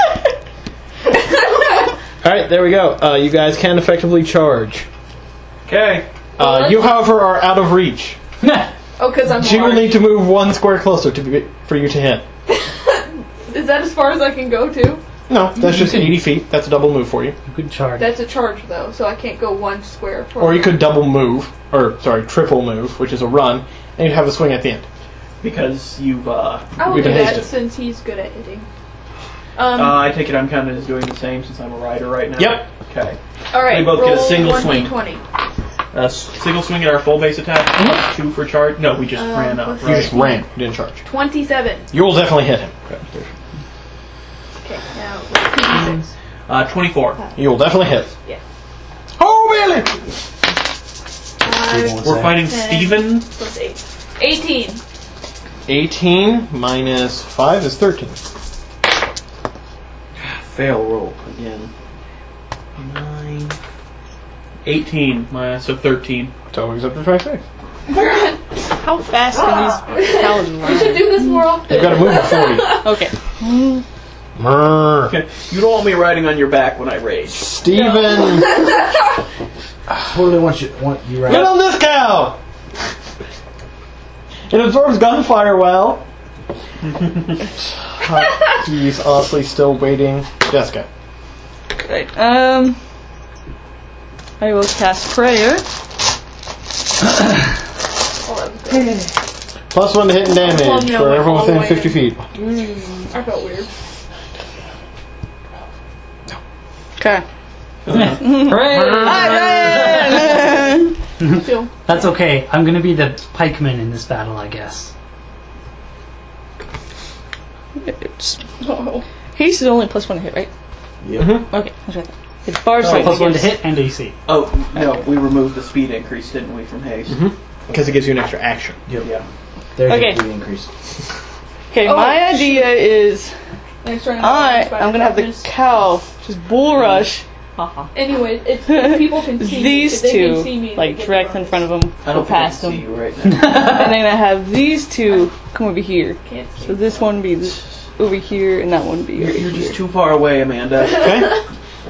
Alright, there we go. You guys can effectively charge. Okay. You, however, are out of reach. Oh, because I'm She will large. need to move 1 square closer for you to hit. Is that as far as I can go to? No, that's just 80 feet. That's a double move for you. You could charge. That's a charge though, so I can't go 1 square. Or you could double move, or sorry, triple move, which is a run, and you'd have a swing at the end. Because you've, I will we've do been that hasted. since he's good at hitting. I take it I'm kind of doing the same since I'm a rider right now. Yep. Okay. All right. we both roll get a single 1d20. swing. Single swing at our full base attack. 2 for charge. No, we just ran up. You just ran. You didn't charge. 27. You will definitely hit him. Okay, now 2d6. 24. You will definitely hit. Yeah. Oh, Billy! 5 We're fighting 10 Steven. plus 8. 18. 18 minus 5 is 13. Fail roll again. 9. 18. So 13. So he's up to 26. How fast can these cows We should run? do this more often. You've got to move at 40. Okay. Mrrr. Okay. You don't want me riding on your back when I rage. Steven! Totally want you right. Get on this cow! It absorbs gunfire well. He's honestly still waiting. Jessica. Right. I will cast prayer. Plus 1 to hit and damage Well, no, for wait, everyone all within the 50 feet. I felt weird. Okay. Still. That's okay. I'm gonna be the pikeman in this battle, I guess. Haste is only plus 1 to hit, right? Yep. Okay. That's right. It's barge Plus 1 to hit and AC. Oh, no, we removed the speed increase, didn't we, from haste? Because it gives you an extra action. Yeah. There's Okay. the increase. Okay, Oh, my idea is I'm gonna have the cow just bull rush Anyways, if people can see these if they two, can see me, like they get directly in front of them, I go don't think I past can see them, you right now. and then I have these two come over here. Can't see. So this one be over here, and that one be over You're here. just too far away, Amanda. Okay?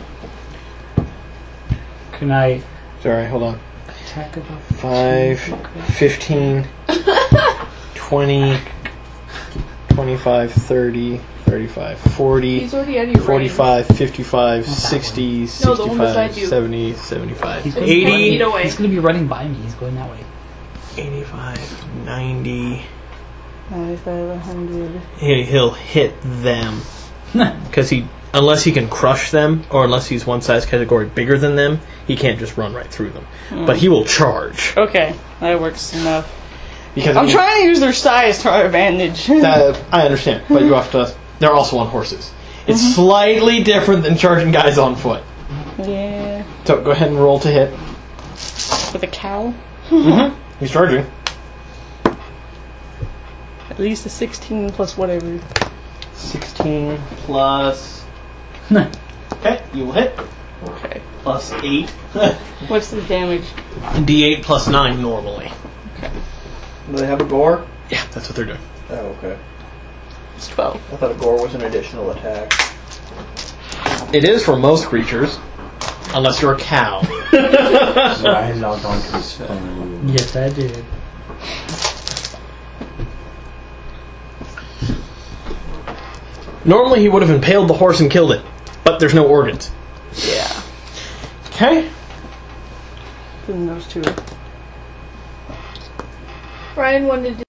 Can I Sorry, hold on. attack above? 5, 15, 20, 25, 30, 35, 40, He's already out of your 45, 55, 60, No, the one 65, beside you. 70, 75, He's 80, 1 feet away. He's gonna be running by me. He's going that way. 85, 90. 95, 100. He'll hit them. Because unless he can crush them, or unless he's one size category bigger than them, he can't just run right through them. But he will charge. Okay, that works enough. Because I'm trying to use their size to our advantage. I understand, but you have to. They're also on horses. It's slightly different than charging guys on foot. Yeah. So go ahead and roll to hit. With a cow? He's charging. At least a 16 plus whatever. 16 plus. Okay, you will hit. Okay. Plus 8. What's the damage? D8 plus 9 normally. Do they have a gore? Yeah, that's what they're doing. Oh, okay. It's 12. I thought a gore was an additional attack. It is for most creatures, unless you're a cow. So I logged on to his phone. Yes, I did. Normally he would have impaled the horse and killed it, but there's no organs. Yeah. Okay. Then those two. Ryan wanted to.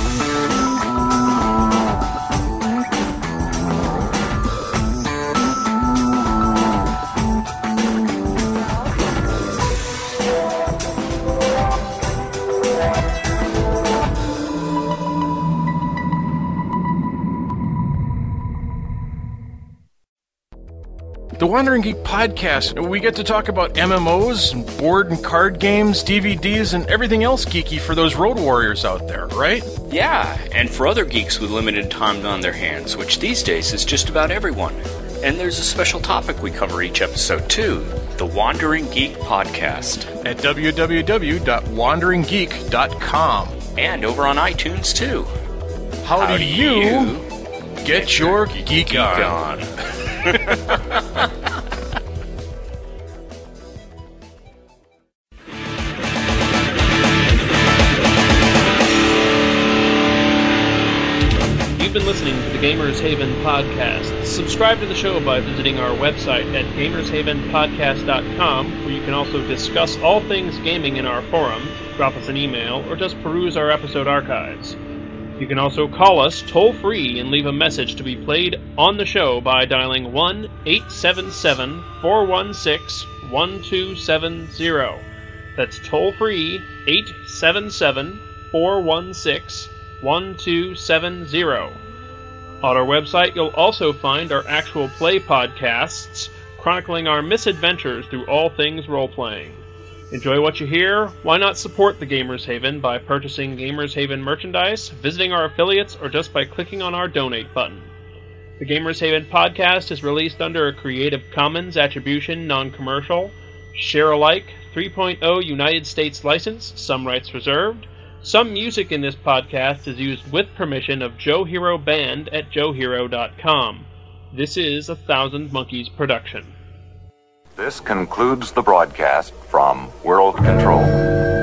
The Wandering Geek Podcast. We get to talk about MMOs, board and card games, DVDs, and everything else geeky for those road warriors out there, right? Yeah, and for other geeks with limited time on their hands, which these days is just about everyone. And there's a special topic we cover each episode too, the Wandering Geek Podcast. At www.wanderinggeek.com. And over on iTunes too. How do you get your geek on? You've been listening to the Gamers Haven podcast. Subscribe to the show by visiting our website at gamershavenpodcast.com, where you can also discuss all things gaming in our forum, drop us an email, or just peruse our episode archives. You can also call us toll-free and leave a message to be played on the show by dialing 1-877-416-1270. That's toll-free 877-416-1270. On our website, you'll also find our actual play podcasts chronicling our misadventures through all things role-playing. Enjoy what you hear? Why not support the Gamers Haven by purchasing Gamers Haven merchandise, visiting our affiliates, or just by clicking on our donate button? The Gamers Haven podcast is released under a Creative Commons Attribution Non-Commercial, Share-alike 3.0 United States license, some rights reserved. Some music in this podcast is used with permission of Joe Hero Band at joehero.com. This is a Thousand Monkeys production. This concludes the broadcast from World Control.